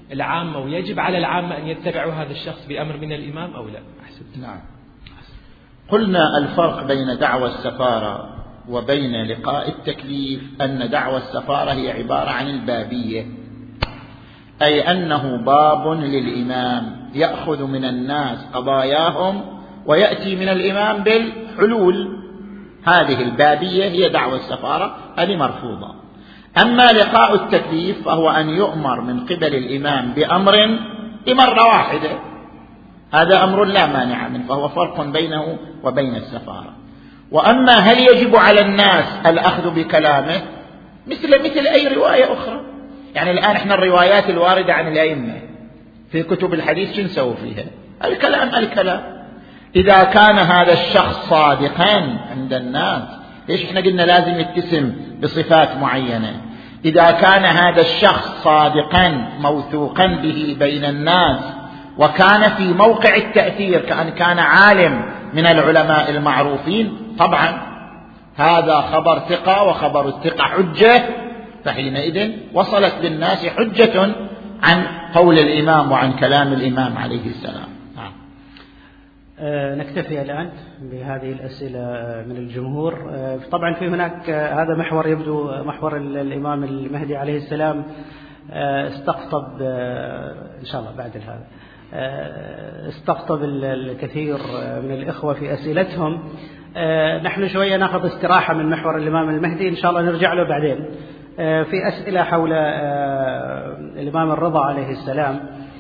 العامة ويجب على العامة أن يتبعوا هذا الشخص بأمر من الإمام أو لا؟ نعم. قلنا الفرق بين دعوى السفارة وبين لقاء التكليف أن دعوى السفارة هي عبارة عن البابية، أي أنه باب للإمام يأخذ من الناس قضاياهم ويأتي من الإمام بالحلول. هذه البابية هي دعوى السفارة، هذه مرفوضة. أما لقاء التكليف فهو أن يؤمر من قبل الإمام بأمر بمرة واحدة، هذا أمر لا مانع منه، فهو فرق بينه وبين السفارة. وأما هل يجب على الناس الأخذ بكلامه مثل أي رواية أخرى؟ يعني الآن احنا الروايات الواردة عن الأئمة في كتب الحديث شو نسوي فيها؟ الكلام. إذا كان هذا الشخص صادقا عند الناس، ليش احنا قلنا لازم يتسم بصفات معينة؟ إذا كان هذا الشخص صادقا موثوقا به بين الناس وكان في موقع التأثير كأن كان عالم من العلماء المعروفين، طبعا هذا خبر ثقة، وخبر الثقة حجة، فحينئذ وصلت للناس حجة عن قول الإمام وعن كلام الإمام عليه السلام. نكتفي الآن بهذه الأسئلة من الجمهور. طبعا في هناك هذا محور يبدو محور الإمام المهدي عليه السلام، استقطب إن شاء الله بعد هذا استقطب الكثير من الإخوة في أسئلتهم. نحن شوية نأخذ استراحة من محور الإمام المهدي، إن شاء الله نرجع له بعدين. في أسئلة حول الإمام الرضا عليه السلام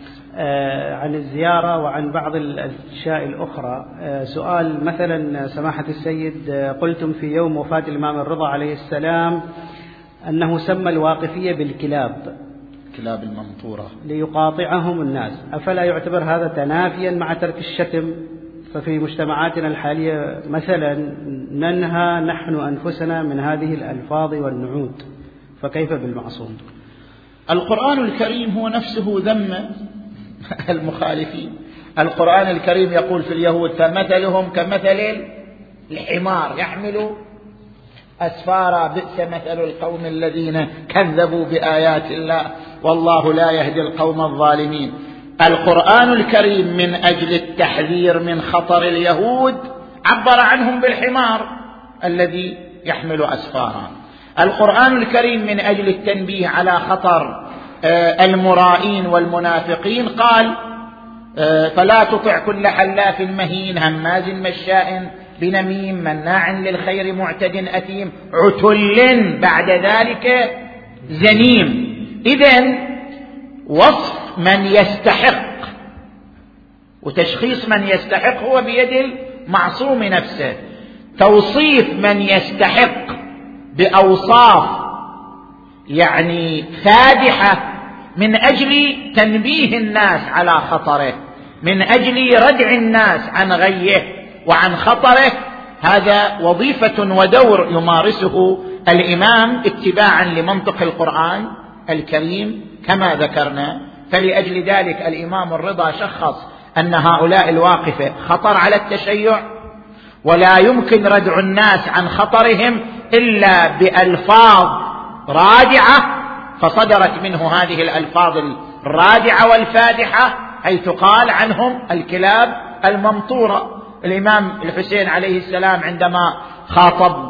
عن الزيارة وعن بعض الأشياء الأخرى. سؤال مثلا سماحة السيد، قلتم في يوم وفاة الإمام الرضا عليه السلام أنه سمى الواقفية بالكلاب، كلاب الممطورة، ليقاطعهم الناس، أفلا يعتبر هذا تنافيا مع ترك الشتم؟ ففي مجتمعاتنا الحالية مثلا ننهى نحن أنفسنا من هذه الألفاظ والنعود، فكيف بالمعصوم؟ القرآن الكريم هو نفسه ذم المخالفين. القرآن الكريم يقول في اليهود فمثلهم كمثل الحمار يحمل أسفارا بئس مثل القوم الذين كذبوا بآيات الله والله لا يهدي القوم الظالمين. القرآن الكريم من أجل التحذير من خطر اليهود عبر عنهم بالحمار الذي يحمل أسفارا. القرآن الكريم من أجل التنبيه على خطر المرائين والمنافقين قال فلا تطع كل حلاف مهين هماز مشاء بنميم مناع للخير معتد أثيم عتل بعد ذلك زنيم. إذن وصف من يستحق وتشخيص من يستحق هو بيد المعصوم نفسه. توصيف من يستحق بأوصاف يعني فادحة من أجل تنبيه الناس على خطره، من أجل ردع الناس عن غيه وعن خطره، هذا وظيفة ودور يمارسه الإمام اتباعا لمنطق القرآن الكريم كما ذكرنا. فلأجل ذلك الإمام الرضا شخص أن هؤلاء الواقفة خطر على التشيع، ولا يمكن ردع الناس عن خطرهم إلا بألفاظ رادعة، فصدرت منه هذه الألفاظ الرادعة والفادحة حيث قال عنهم الكلاب الممطورة. الإمام الحسين عليه السلام عندما خاطب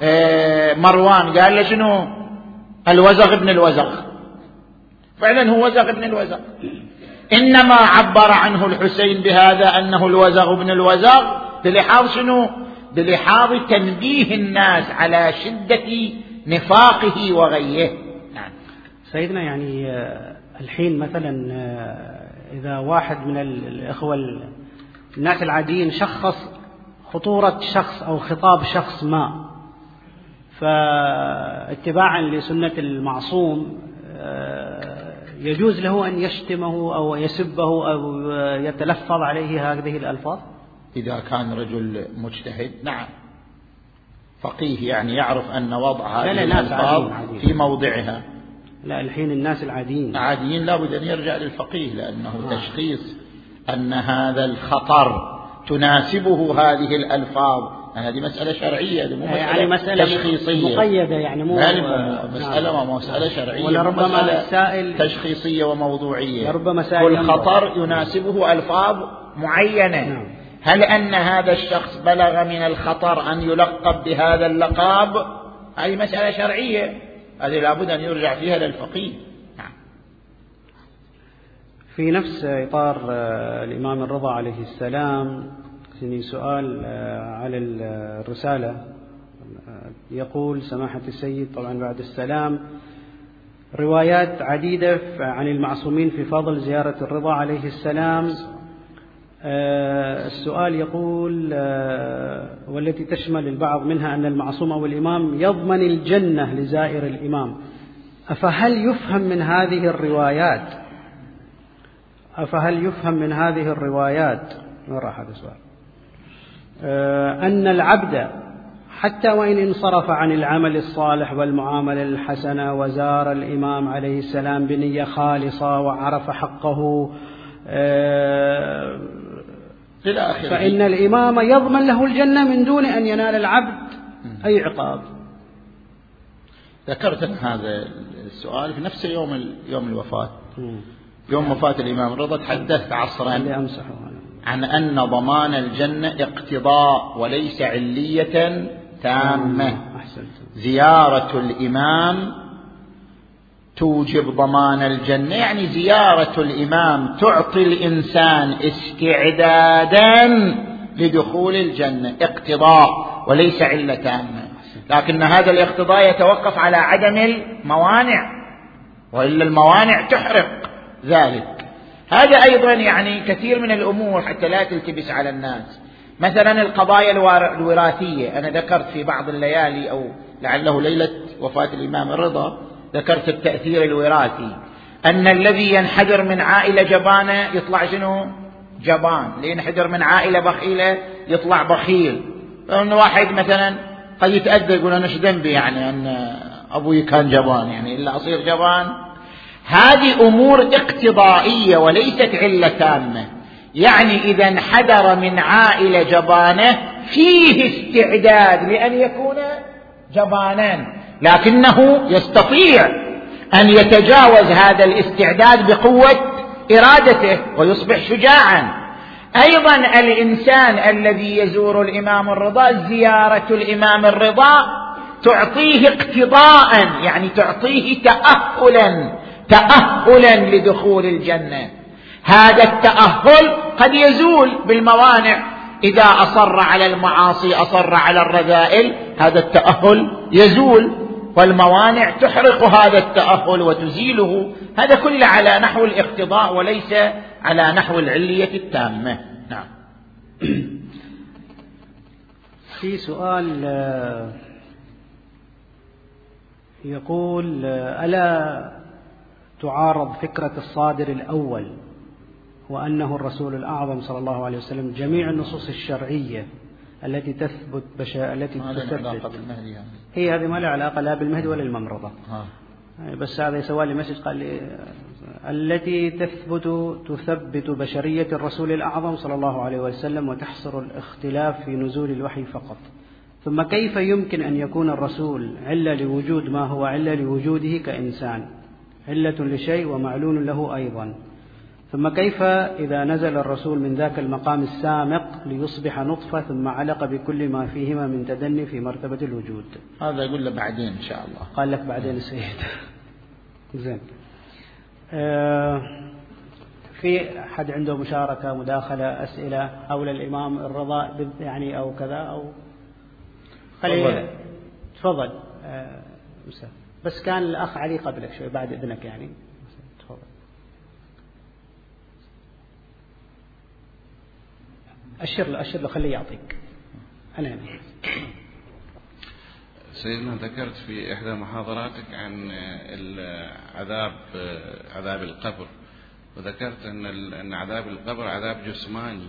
مروان قال له شنو؟ الوزغ ابن الوزغ، فعلا هو وزغ ابن الوزغ، إنما عبر عنه الحسين بهذا أنه الوزغ ابن الوزغ بلحاظ شنو؟ بلحاظ تنبيه الناس على شدة نفاقه وغيه. نعم. سيدنا يعني الحين مثلا إذا واحد من الإخوة الناس العاديين شخص خطورة شخص أو خطاب شخص ما، فاتباعا لسنة المعصوم يجوز له أن يشتمه أو يسبه أو يتلفظ عليه هذه الألفاظ؟ إذا كان رجل مجتهد نعم، فقيه يعني يعرف أن وضع هذه الألفاظ في موضعها. لا الحين الناس العاديين لا بد أن يرجع للفقيه، لأنه تشخيص أن هذا الخطر تناسبه هذه الألفاظ هذه مسألة شرعية، مو يعني مسألة تشخيصية مقيدة، يعني مو مسألة شرعية، ولربما السائل تشخيصية وموضوعية. لربما كل خطر يناسبه ألفاظ معينة. هل أن هذا الشخص بلغ من الخطر أن يلقب بهذا اللقب؟ هذه مسألة شرعية، هذه لابد أن يرجع فيها للفقيه. في نفس إطار الإمام الرضا عليه السلام سؤال على الرسالة. يقول سماحة السيد طبعا بعد السلام: روايات عديدة عن المعصومين في فضل زيارة الرضا عليه السلام. السؤال يقول والتي تشمل البعض منها أن المعصوم أو الإمام يضمن الجنة لزائر الإمام، فهل يفهم من هذه الروايات أن العبد حتى وإن انصرف عن العمل الصالح والمعاملة الحسنة وزار الإمام عليه السلام بنية خالصة وعرف حقه فإن الإمام يضمن له الجنة من دون أن ينال العبد أي عقاب؟ ذكرت هذا السؤال في نفس يوم الوفاة، يوم وفاة الإمام الرضا تحدثت عصرا عن أن ضمان الجنة اقتضاء وليس علية تامة. زيارة الإمام توجب ضمان الجنة، يعني زيارة الإمام تعطي الإنسان استعدادا لدخول الجنة، اقتضاء وليس علة تامة. لكن هذا الاقتضاء يتوقف على عدم الموانع، وإلا الموانع تحرق ذلك. هذا أيضا يعني كثير من الأمور حتى لا تلتبس على الناس. مثلا القضايا الوراثية، أنا ذكرت في بعض الليالي أو لعله ليلة وفاة الإمام الرضا ذكرت التأثير الوراثي، أن الذي ينحدر من عائلة جبانة يطلع شنو؟ جبان. اللي ينحدر من عائلة بخيلة يطلع بخيل. فإن واحد مثلا قد يتأذى يقول أنا شو ذنبي يعني أن أبوي كان جبان يعني إلا أصير جبان. هذه أمور اقتضائية وليست علة تامة. يعني إذا انحدر من عائلة جبانة فيه استعداد لأن يكون جبانا، لكنه يستطيع أن يتجاوز هذا الاستعداد بقوة إرادته ويصبح شجاعا. أيضا الإنسان الذي يزور الإمام الرضا، زيارة الإمام الرضا تعطيه اقتضاء، يعني تعطيه تأهلا لدخول الجنة. هذا التأهل قد يزول بالموانع، إذا أصر على المعاصي أصر على الرذائل هذا التأهل يزول، والموانع تحرق هذا التأهل وتزيله. هذا كله على نحو الاقتضاء وليس على نحو العلية التامة. نعم. في سؤال يقول: ألا تعارض فكرة الصادر الأول وأنه الرسول الأعظم صلى الله عليه وسلم جميع النصوص الشرعية التي تثبت هي هذه ما لها علاقة لا بالمهدي ولا الممرضة. بس هذا يسوى لي مسج قال لي التي تثبت بشرية الرسول الأعظم صلى الله عليه وسلم وتحصر الاختلاف في نزول الوحي فقط. ثم كيف يمكن أن يكون الرسول علة لوجود ما هو علة لوجوده كإنسان، علة لشيء ومعلول له أيضا؟ ثم كيف إذا نزل الرسول من ذاك المقام السامق ليصبح نطفة ثم علق بكل ما فيهما من تدني في مرتبة الوجود؟ هذا يقول له بعدين إن شاء الله. قال لك بعدين السيد. زين. في أحد عنده مشاركة مداخلة أسئلة حول الإمام الرضا يعني أو كذا أو خليه تفضل. بس كان الأخ علي قبلك شوي بعد إذنك يعني. تفضل. أشر له خليه يعطيك. أنا هنا. سيدنا ذكرت في إحدى محاضراتك عن عذاب القبر، وذكرت أن عذاب القبر عذاب جسماني.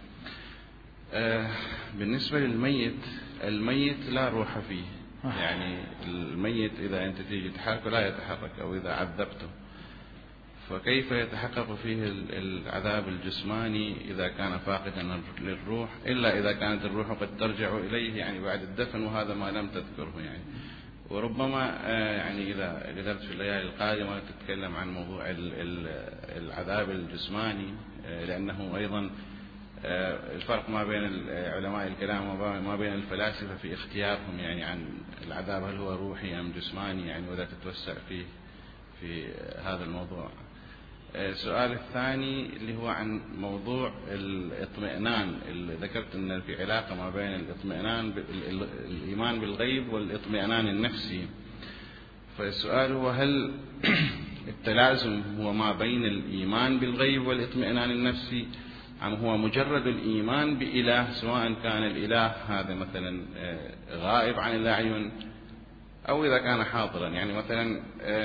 بالنسبة للميت، الميت لا روح فيه، يعني الميت إذا أنت تيجي تحركه لا يتحرك، أو إذا عذبته فكيف يتحقق فيه العذاب الجسماني إذا كان فاقدا للروح، إلا إذا كانت الروح قد ترجع إليه يعني بعد الدفن، وهذا ما لم تذكره يعني. وربما يعني إذا قدرت في الليالي القادمة تتكلم عن موضوع العذاب الجسماني، لأنه أيضا الفرق ما بين علماء الكلام وما بين الفلاسفة في اختيارهم يعني عن العذاب، هل هو روحي أم جسماني يعني، ولا تتوسع فيه في هذا الموضوع. السؤال الثاني اللي هو عن موضوع الاطمئنان، اللي ذكرت أن في علاقة ما بين الاطمئنان الإيمان بالغيب والاطمئنان النفسي. فالسؤال هو هل التلازم هو ما بين الإيمان بالغيب والاطمئنان النفسي، أم هو مجرد الإيمان بإله، سواء كان الإله هذا مثلا غائب عن الأعين أو إذا كان حاضرا. يعني مثلا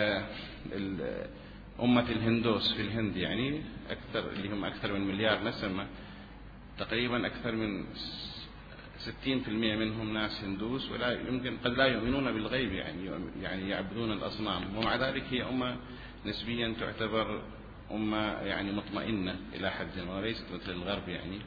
أمة الهندوس في الهند يعني أكثر، اللي هم أكثر من مليار نسمة، تقريبا أكثر من 60% منهم ناس هندوس، ولا يمكن قد لا يؤمنون بالغيب يعني يعبدون الأصنام، ومع ذلك هي أمة نسبيا تعتبر أمة يعني مطمئنة إلى حد ما، وليست مثل الغرب يعني.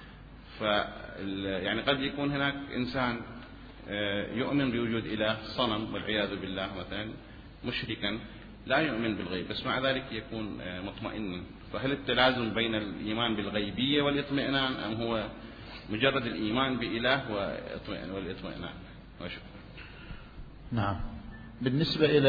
يعني قد يكون هناك إنسان يؤمن بوجود إله صنم والعياذ بالله مثلا، مشركا لا يؤمن بالغيب، بس مع ذلك يكون مطمئنا. فهل التلازم بين الإيمان بالغيبية والإطمئنان، أم هو مجرد الإيمان بإله والإطمئنان؟ وشكرا. نعم. بالنسبة إلى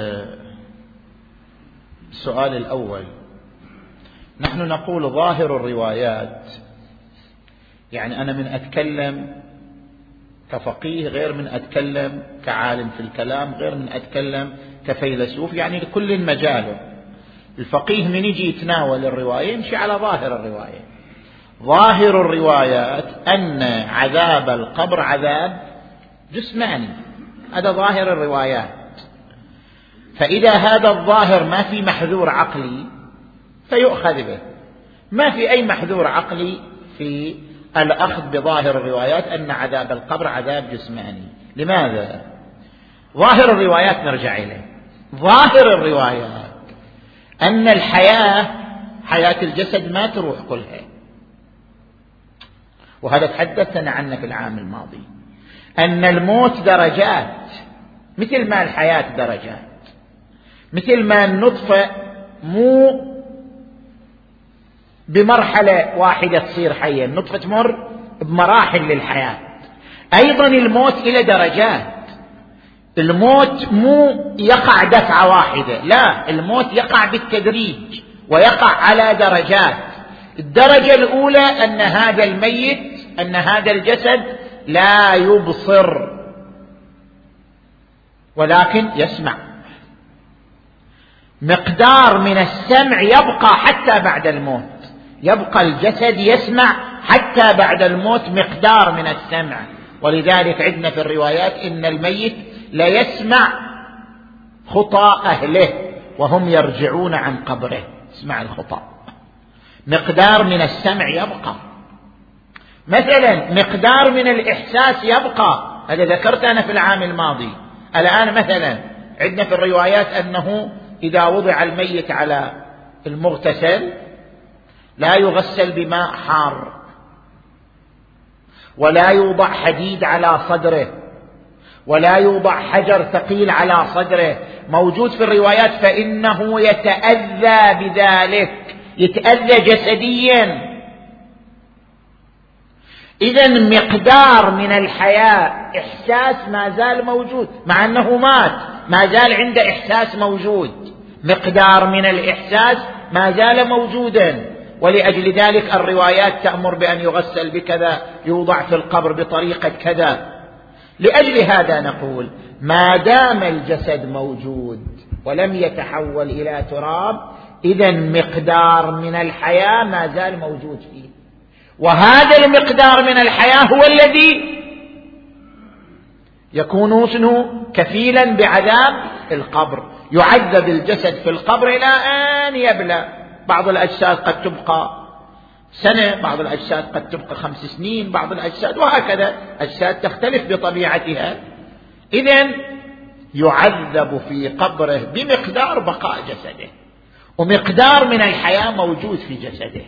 السؤال الأول، نحن نقول ظاهر الروايات، يعني أنا من أتكلم كفقيه غير من أتكلم كعالم في الكلام، غير من أتكلم كفيلسوف، يعني لكل مجاله. الفقيه من يجي يتناول الرواية يمشي على ظاهر الرواية. ظاهر الروايات أن عذاب القبر عذاب جسماني، هذا ظاهر الروايات. فإذا هذا الظاهر ما في محذور عقلي فيؤخذ به، ما في أي محذور عقلي في الأخذ بظاهر الروايات أن عذاب القبر عذاب جسماني. لماذا؟ ظاهر الروايات نرجع إليه. ظاهر الروايات أن الحياة، حياة الجسد ما تروح كلها، وهذا تحدثنا عنه في العام الماضي، أن الموت درجات، مثل ما الحياة درجات، مثل ما النطفة مو بمرحلة واحدة تصير حية، النطفة تمر بمراحل للحياة، أيضا الموت إلى درجات. الموت مو يقع دفعة واحدة، لا، الموت يقع بالتدريج ويقع على درجات. الدرجة الأولى أن هذا الميت، أن هذا الجسد لا يبصر ولكن يسمع، مقدار من السمع يبقى حتى بعد الموت، يبقى الجسد يسمع حتى بعد الموت مقدار من السمع. ولذلك عندنا في الروايات إن الميت لا يسمع خطى أهله وهم يرجعون عن قبره، اسمع الخطى، مقدار من السمع يبقى. مثلا مقدار من الإحساس يبقى، هذا ذكرت أنا في العام الماضي. الآن مثلا عندنا في الروايات أنه إذا وضع الميت على المغتسل لا يغسل بماء حار، ولا يوضع حديد على صدره، ولا يوضع حجر ثقيل على صدره، موجود في الروايات، فإنه يتأذى بذلك، يتأذى جسديا. إذن مقدار من الحياة، إحساس ما زال موجود، مع أنه مات ما زال عنده إحساس موجود، مقدار من الإحساس ما زال موجودا. ولأجل ذلك الروايات تأمر بأن يغسل بكذا، يوضع في القبر بطريقة كذا. لأجل هذا نقول ما دام الجسد موجود ولم يتحول إلى تراب، إذن مقدار من الحياة ما زال موجود فيه، وهذا المقدار من الحياة هو الذي يكون كفيلا بعذاب القبر. يعذب الجسد في القبر إلى أن يبلى. بعض الأجساد قد تبقى سنة، بعض الأجساد قد تبقى 5 سنين، بعض الأجساد، وهكذا أجساد تختلف بطبيعتها. إذن يعذب في قبره بمقدار بقاء جسده. ومقدار من الحياة موجود في جسده.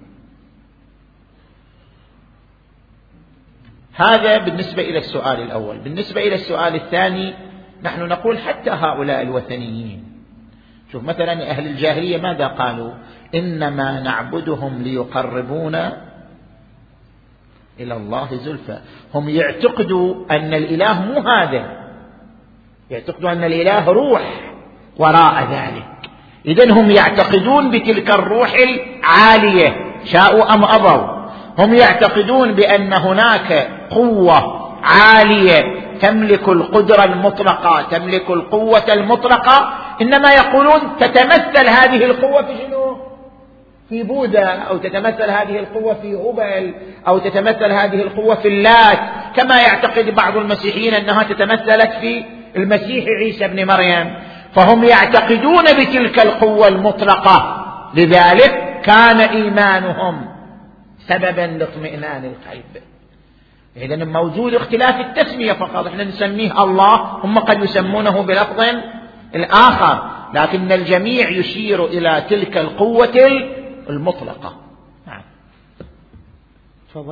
هذا بالنسبة إلى السؤال الأول. بالنسبة إلى السؤال الثاني، نحن نقول حتى هؤلاء الوثنيين، شوف مثلا أهل الجاهلية ماذا قالوا؟ إنما نعبدهم ليقربونا إلى الله زلفى. هم يعتقدوا أن الإله مو هذا، يعتقدوا أن الإله روح وراء ذلك. إذن هم يعتقدون بتلك الروح العالية شاءوا أم أبوا. هم يعتقدون بأن هناك قوة عالية تملك القدرة المطلقة، تملك القوة المطلقة، إنما يقولون تتمثل هذه القوة في شنو؟ في بوذا، أو تتمثل هذه القوة في هبل، أو تتمثل هذه القوة في اللات، كما يعتقد بعض المسيحيين أنها تتمثلت في المسيح عيسى بن مريم. فهم يعتقدون بتلك القوة المطلقة، لذلك كان إيمانهم سببا لاطمئنان القلب. إذن موجود اختلاف التسمية فقط، احنا نسميه الله، هم قد يسمونه بلفظ الآخر، لكن الجميع يشير إلى تلك القوة المطلقة. نعم. تفضل.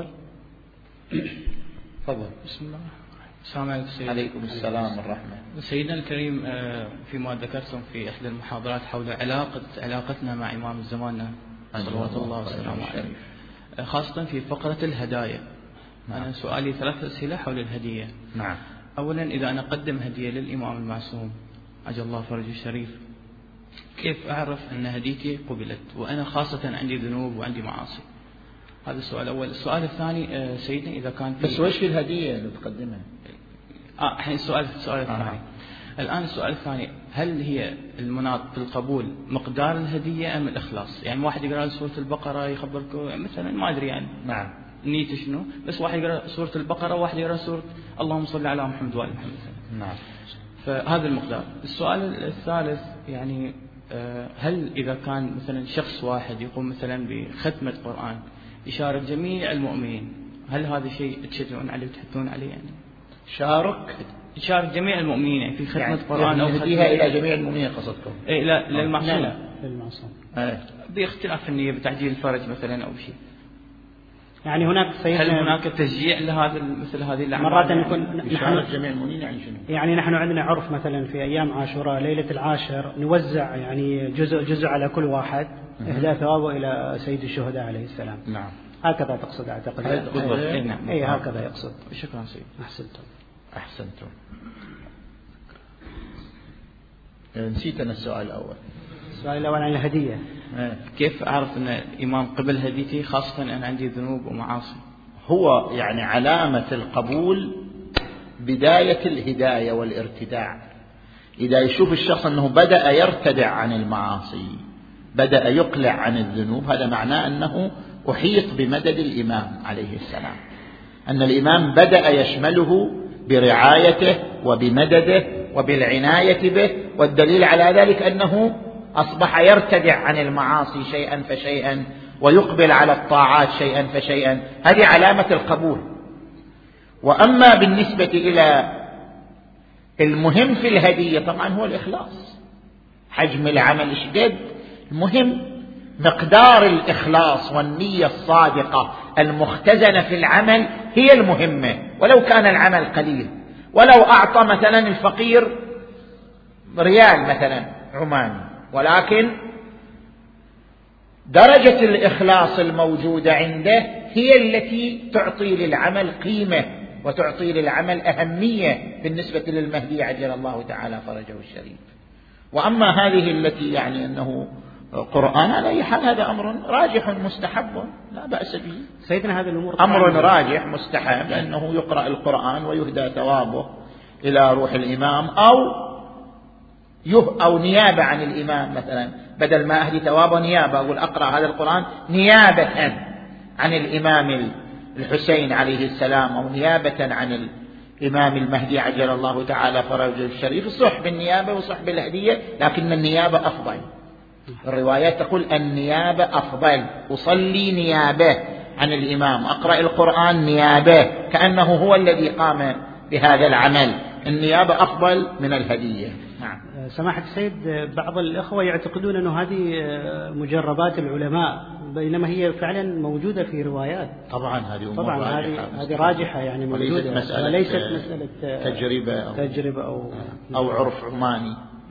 تفضل. بسم الله. السلام عليكم سيدنا. عليكم السلام والرحمة. سيدنا الكريم، فيما ذكرتم في إحدى المحاضرات حول علاقتنا مع إمام زماننا صلوات الله وسلامه عليه، خاصة في فقرة الهدايا. نعم. أنا سؤالي 3 أسئلة حول الهدية. نعم. أولا، إذا أنا أقدم هدية للإمام المعصوم عجل الله فرجه الشريف، كيف أعرف أن هديتي قبلت وأنا خاصة عندي ذنوب وعندي معاصي؟ هذا السؤال الأول. السؤال الثاني سيدنا، إذا كان في بس وش في الهدية اللي تقدمها؟ الحين السؤال الثاني. الآن السؤال الثاني، هل هي المناط بالقبول مقدار الهدية أم الإخلاص؟ يعني واحد يقرأ سورة البقرة يخبرك مثلا، ما أدري يعني نعم نيته شنو، بس واحد يقرأ سورة البقرة وواحد يقرأ سورة اللهم صل على محمد وآل محمد. نعم. فهذا المقدار. السؤال الثالث، يعني هل إذا كان مثلا شخص واحد يقوم مثلا بختمة قرآن يشارك جميع المؤمنين، هل هذا شيء تشجعون عليه وتحثون عليه؟ يعني يشارك جميع المؤمنين يعني في ختمة يعني قرآن، أو هديها إلى جميع المؤمنين قصدكم؟ إيه لا، للمعصوم. لا للمعصوم. باختلاف النية، بتعجيل الفرج مثلا أو شيء. يعني هناك هل هناك تشجيع لهذا مثل هذه الأعمال؟ مرات نكون يشارك جميع المؤمنين يعني شنو؟ يعني نحن عندنا عرف مثلا في أيام عاشوراء ليلة العاشر نوزع يعني جزء على كل واحد، إهداء ثوابه إلى سيد الشهداء عليه السلام. نعم. هكذا تقصد أعتقد. بالضبط. نعم. أي هكذا يقصد. شكرا سيد. أحسنتم. نسيت أنا السؤال الأول. السؤال الأول عن الهدية. كيف أعرف أن الإمام قبل هديتي، خاصة أنا عندي ذنوب ومعاصي؟ هو يعني علامة القبول بداية الهداية والارتداع. إذا يشوف الشخص أنه بدأ يرتدع عن المعاصي، بدأ يقلع عن الذنوب، هذا معناه أنه أحيط بمدد الإمام عليه السلام، أن الإمام بدأ يشمله برعايته وبمدده وبالعناية به، والدليل على ذلك أنه أصبح يرتدع عن المعاصي شيئا فشيئا ويقبل على الطاعات شيئا فشيئا. هذه علامة القبول. وأما بالنسبة إلى المهم في الهدية، طبعا هو الإخلاص. حجم العمل اشدد، المهم مقدار الإخلاص والنية الصادقة المختزنة في العمل هي المهمة، ولو كان العمل قليل. ولو أعطى مثلا الفقير ريال مثلا عماني، ولكن درجة الإخلاص الموجودة عنده هي التي تعطي للعمل قيمة وتعطي للعمل أهمية بالنسبة للمهدي عجل الله تعالى فرجه الشريف. وأما هذه التي يعني أنه قرآن، على أي حال هذا أمر راجح مستحب لا بأس به. سيدنا هذه الأمور أمر راجح مستحب، لأنه يقرأ القرآن ويهدى ثوابه إلى روح الإمام، أو نيابة عن الإمام مثلا، بدل ما أهدي ثوابه نيابة أقول أقرأ هذا القرآن نيابة عن الإمام الحسين عليه السلام، أو نيابة عن الإمام المهدي عجل الله تعالى فرجه الشريف. صح بالنيابة وصح بالهدية، لكن النيابة أفضل. الروايات تقول النيابة أفضل، أصلي نيابة عن الإمام، أقرأ القرآن نيابة، كأنه هو الذي قام بهذا العمل. النيابة أفضل من الهدية. نعم. سماحة السيد، بعض الأخوة يعتقدون أنه هذه مجربات العلماء، بينما هي فعلا موجودة في روايات. طبعا هذه أمور طبعا راجحة، هذه راجحة يعني موجودة، وليست مسألة تجربة أو عرف عماني.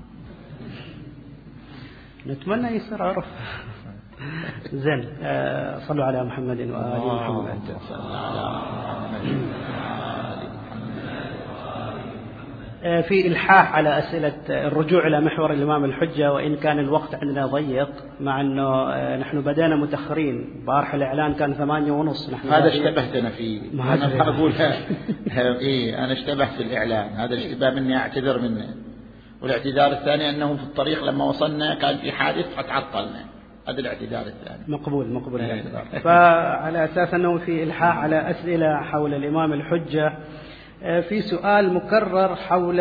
نتمنى يصير عرف. زين، صلوا على محمد وآل محمد. في إلحاح على أسئلة الرجوع إلى محور الإمام الحجة، وإن كان الوقت عندنا ضيق، مع أنه نحن بدأنا متأخرين. بارح الإعلان كان 8:30. هذا اشتبهت فيه. أنا أقول إيه، أنا اشتبهت في الإعلان، هذا الاشتباه مني، أعتذر منه. والاعتذار الثاني أنه في الطريق لما وصلنا كان في حادث فتعطلنا، هذا الاعتذار الثاني. مقبول الاعتذار. فعلى أساس أنه في إلحاح على أسئلة حول الإمام الحجة، في سؤال مكرر حول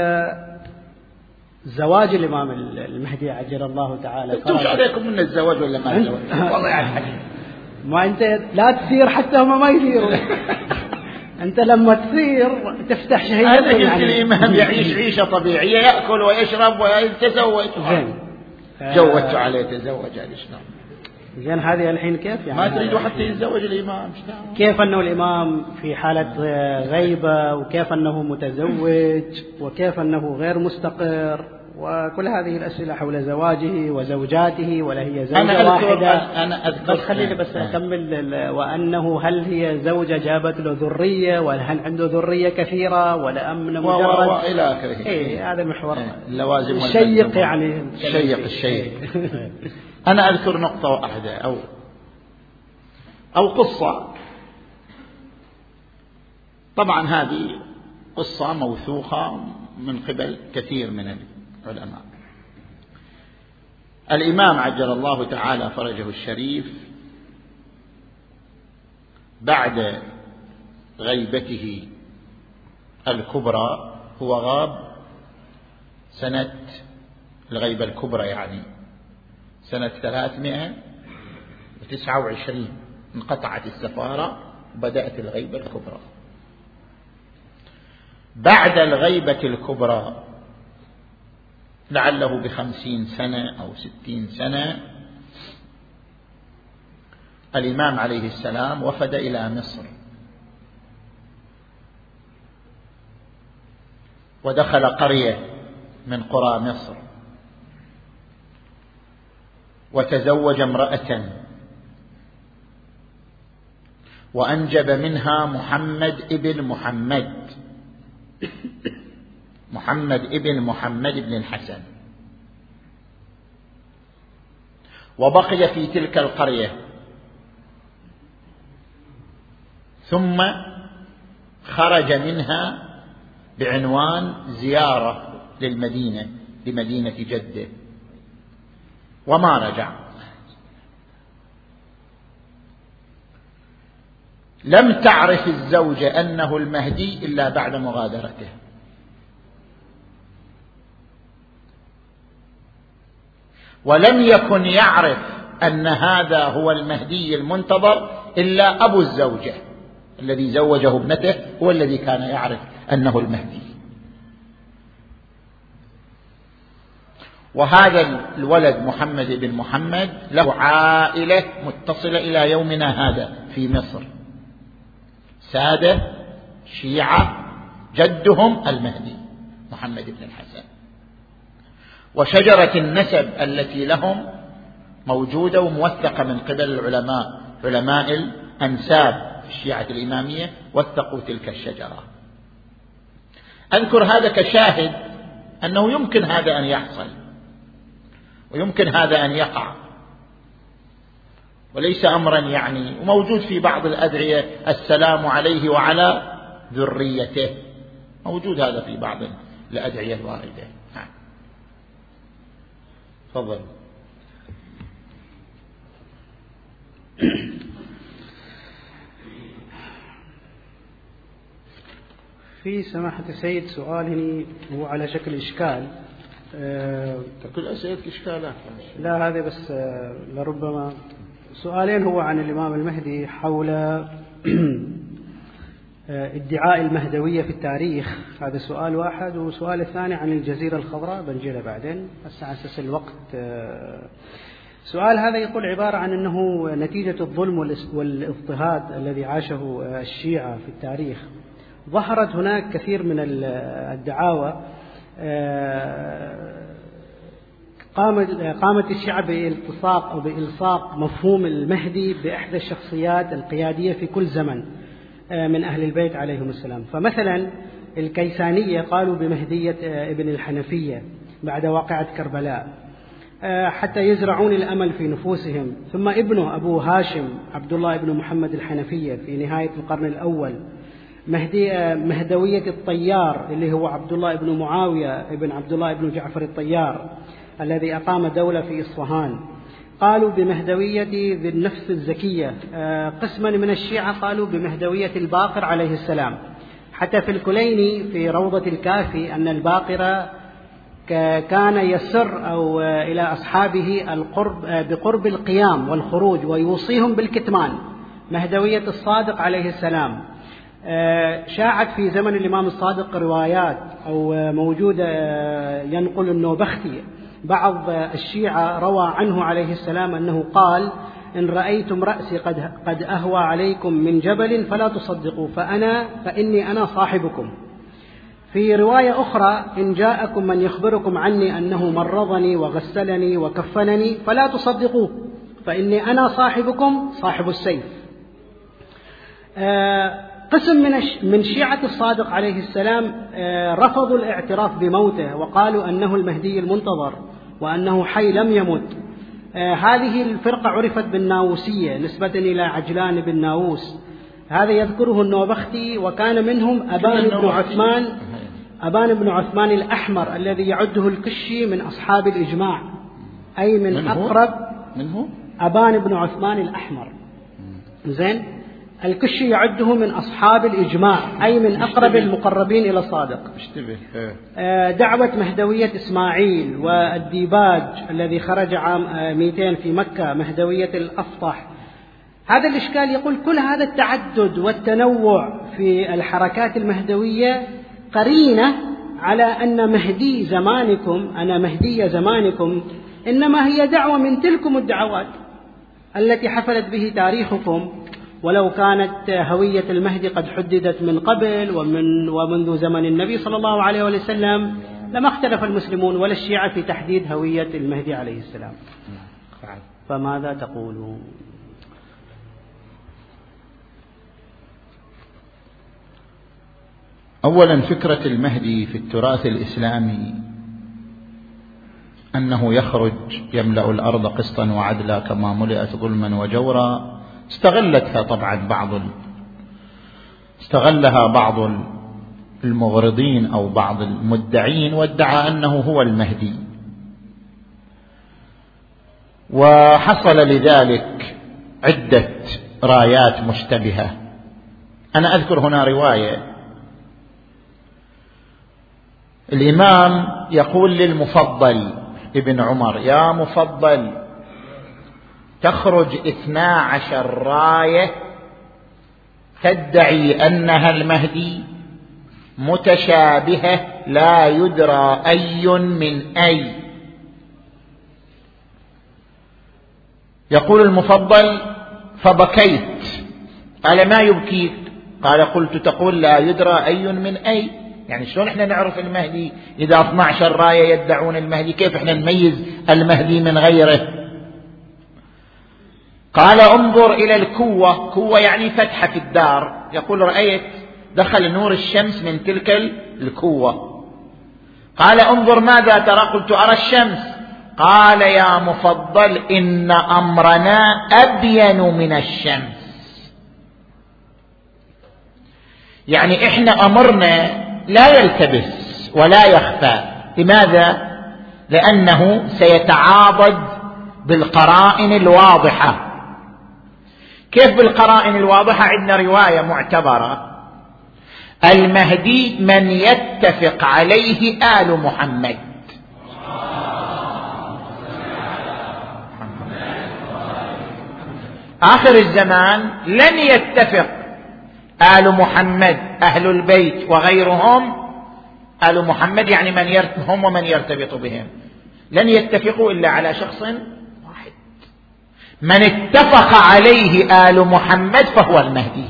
زواج الإمام المهدي عجل الله تعالى فرجه. انتم عليكم من الزواج ولا ما الزواج؟ والله يعني ما أنت لا تثير حتى هم ما يثيروا. أنت لما تثير تفتح شهية. أنا قلت الإمام يعيش عيشة طبيعية، يأكل ويشرب ويتزوج. جوزت عليه تزوج عليه شنو؟ زين، هذه الحين كيف يعني؟ ما تريدوا حتى يتزوج الإمام؟ كيف أنه الإمام في حالة غيبة، وكيف أنه متزوج، وكيف أنه غير مستقر، وكل هذه الأسئلة حول زواجه وزوجاته، ولا هي زوجة واحدة؟ أنا أذكر بس خليني بس أكمل. وأنه هل هي زوجة جابت له ذرية، ولا هل عنده ذرية كثيرة، ولا أمن مجرد وإلى آخره. إيه، هذا محور اللوازم الشيق يعني الشيق. أنا أذكر نقطة واحدة أو قصة. طبعا هذه قصة موثوقة من قبل كثير من العلماء. الإمام عجل الله تعالى فرجه الشريف بعد غيبته الكبرى، هو غاب سنة الغيبة الكبرى يعني سنة 329 انقطعت السفارة وبدأت الغيبة الكبرى. بعد الغيبة الكبرى لعله ب50 سنة أو 60 سنة الإمام عليه السلام وفد إلى مصر، ودخل قرية من قرى مصر، وتزوج امرأة وأنجب منها محمد ابن محمد بن الحسن، وبقي في تلك القرية، ثم خرج منها بعنوان زيارة لمدينة جدة، وما رجع. لم تعرف الزوجة أنه المهدي إلا بعد مغادرته، ولم يكن يعرف أن هذا هو المهدي المنتظر إلا أبو الزوجة الذي زوجه ابنته، هو الذي كان يعرف أنه المهدي. وهذا الولد محمد بن محمد له عائلة متصلة إلى يومنا هذا في مصر، سادة شيعة، جدهم المهدي محمد بن الحسن، وشجرة النسب التي لهم موجودة وموثقة من قبل العلماء، علماء الأنساب الشيعة الإمامية وثقوا تلك الشجرة. أذكر هذا كشاهد أنه يمكن هذا أن يحصل، ويمكن هذا أن يقع، وليس أمرا يعني، وموجود في بعض الأدعية السلام عليه وعلى ذريته، موجود هذا في بعض الأدعية الواردة. تفضل. في سماحة السيد سؤال هنا هو على شكل إشكال. كل أسئلة إشكالات. لا هذا بس لربما سؤالين. هو عن الإمام المهدي حول ادعاء المهدوية في التاريخ، هذا سؤال واحد. وسؤال الثاني عن الجزيرة الخضراء بنجيله بعدين، بس على أساس الوقت. سؤال هذا يقول عبارة عن أنه نتيجة الظلم والاضطهاد الذي عاشه الشيعة في التاريخ، ظهرت هناك كثير من الدعاوى. قامت الشيعة بالتصاق أو بإلصاق مفهوم المهدي بإحدى الشخصيات القيادية في كل زمن من أهل البيت عليهم السلام. فمثلا الكيسانية قالوا بمهدية ابن الحنفية بعد واقعة كربلاء حتى يزرعون الأمل في نفوسهم. ثم ابنه أبو هاشم عبد الله بن محمد الحنفية في نهاية القرن الأول مهدوية الطيار اللي هو عبد الله بن معاوية ابن عبد الله بن جعفر الطيار الذي أقام دولة في إصفهان. قالوا بمهدوية ذي النفس الزكية. قسما من الشيعة قالوا بمهدوية الباقر عليه السلام. حتى في الكليني في روضة الكافي أن الباقر كان يسر أو إلى أصحابه بقرب القيام والخروج ويوصيهم بالكتمان. مهدوية الصادق عليه السلام شاعت في زمن الإمام الصادق روايات أو موجودة ينقل النوبختي بعض الشيعة روى عنه عليه السلام أنه قال: إن رأيتم رأسي قد أهوى عليكم من جبل فلا تصدقوا فإني أنا صاحبكم. في رواية أخرى: إن جاءكم من يخبركم عني أنه مرضني وغسلني وكفنني فلا تصدقوه فإني أنا صاحبكم صاحب السيف. قسم من شيعة الصادق عليه السلام رفضوا الاعتراف بموته وقالوا أنه المهدي المنتظر وأنه حي لم يمت. هذه الفرقة عرفت بالناووسية نسبة إلى عجلان بن ناووس. هذا يذكره النوبختي. وكان منهم أبان بن عثمان الأحمر الذي يعده الكشي من أصحاب الإجماع، أي من أقرب منه أبان بن عثمان الأحمر. زين، الكشي يعده من أصحاب الإجماع، أي من أقرب المقربين إلى الصادق. دعوة مهدوية إسماعيل والديباج الذي خرج عام 200 في مكة، مهدوية الأفطح. هذا الإشكال يقول كل هذا التعدد والتنوع في الحركات المهدوية قرينة على أن مهدي زمانكم، أنا مهدي زمانكم، إنما هي دعوة من تلكم الدعوات التي حفلت به تاريخكم. ولو كانت هوية المهدي قد حددت من قبل ومنذ زمن النبي صلى الله عليه وسلم لما اختلف المسلمون ولا الشيعة في تحديد هوية المهدي عليه السلام. فماذا تقولون؟ أولا، فكرة المهدي في التراث الإسلامي أنه يخرج يملأ الأرض قسطا وعدلا كما ملئت ظلما وجورا، استغلها بعض المغرضين أو بعض المدعين وادعى أنه هو المهدي، وحصل لذلك عدة رايات مشتبهة. أنا أذكر هنا رواية الإمام يقول للمفضل ابن عمر: يا مفضل، تخرج 12 راية تدعي أنها المهدي متشابهة لا يدرى أي من أي. يقول المفضل: فبكيت. قال: ما يبكيك؟ قال: قلت تقول لا يدرى أي من أي، يعني شلون احنا نعرف المهدي إذا 12 راية يدعون المهدي؟ كيف احنا نميز المهدي من غيره؟ قال: انظر إلى الكوة. كوة يعني فتحة في الدار. يقول: رأيت دخل نور الشمس من تلك الكوة. قال: انظر ماذا ترى؟ قلت: أرى الشمس. قال: يا مفضل، إن أمرنا أبين من الشمس. يعني إحنا أمرنا لا يلتبس ولا يخفى. لماذا؟ لأنه سيتعاضد بالقرائن الواضحة. كيف بالقرائن الواضحة؟ عندنا رواية معتبرة: المهدي من يتفق عليه آل محمد. آخر الزمان لن يتفق آل محمد أهل البيت وغيرهم، آل محمد يعني من هم ومن يرتبط بهم، لن يتفقوا إلا على شخص واحد، من اتفق عليه آل محمد فهو المهدي.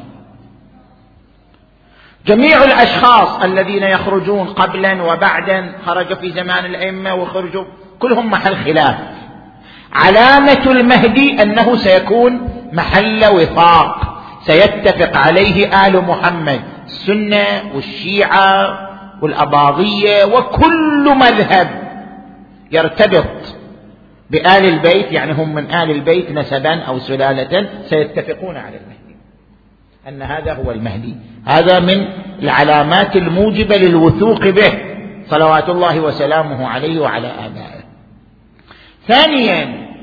جميع الأشخاص الذين يخرجون قبلا وبعدا، خرجوا في زمان الأئمة وخرجوا، كلهم محل خلاف. علامة المهدي أنه سيكون محل وفاق، سيتفق عليه آل محمد، السنة والشيعة والأباضية وكل مذهب يرتبط بآل البيت، يعني هم من آل البيت نسبا أو سلالة، سيتفقون على المهدي، أن هذا هو المهدي. هذا من العلامات الموجبة للوثوق به صلوات الله وسلامه عليه وعلى آبائه. ثانيا،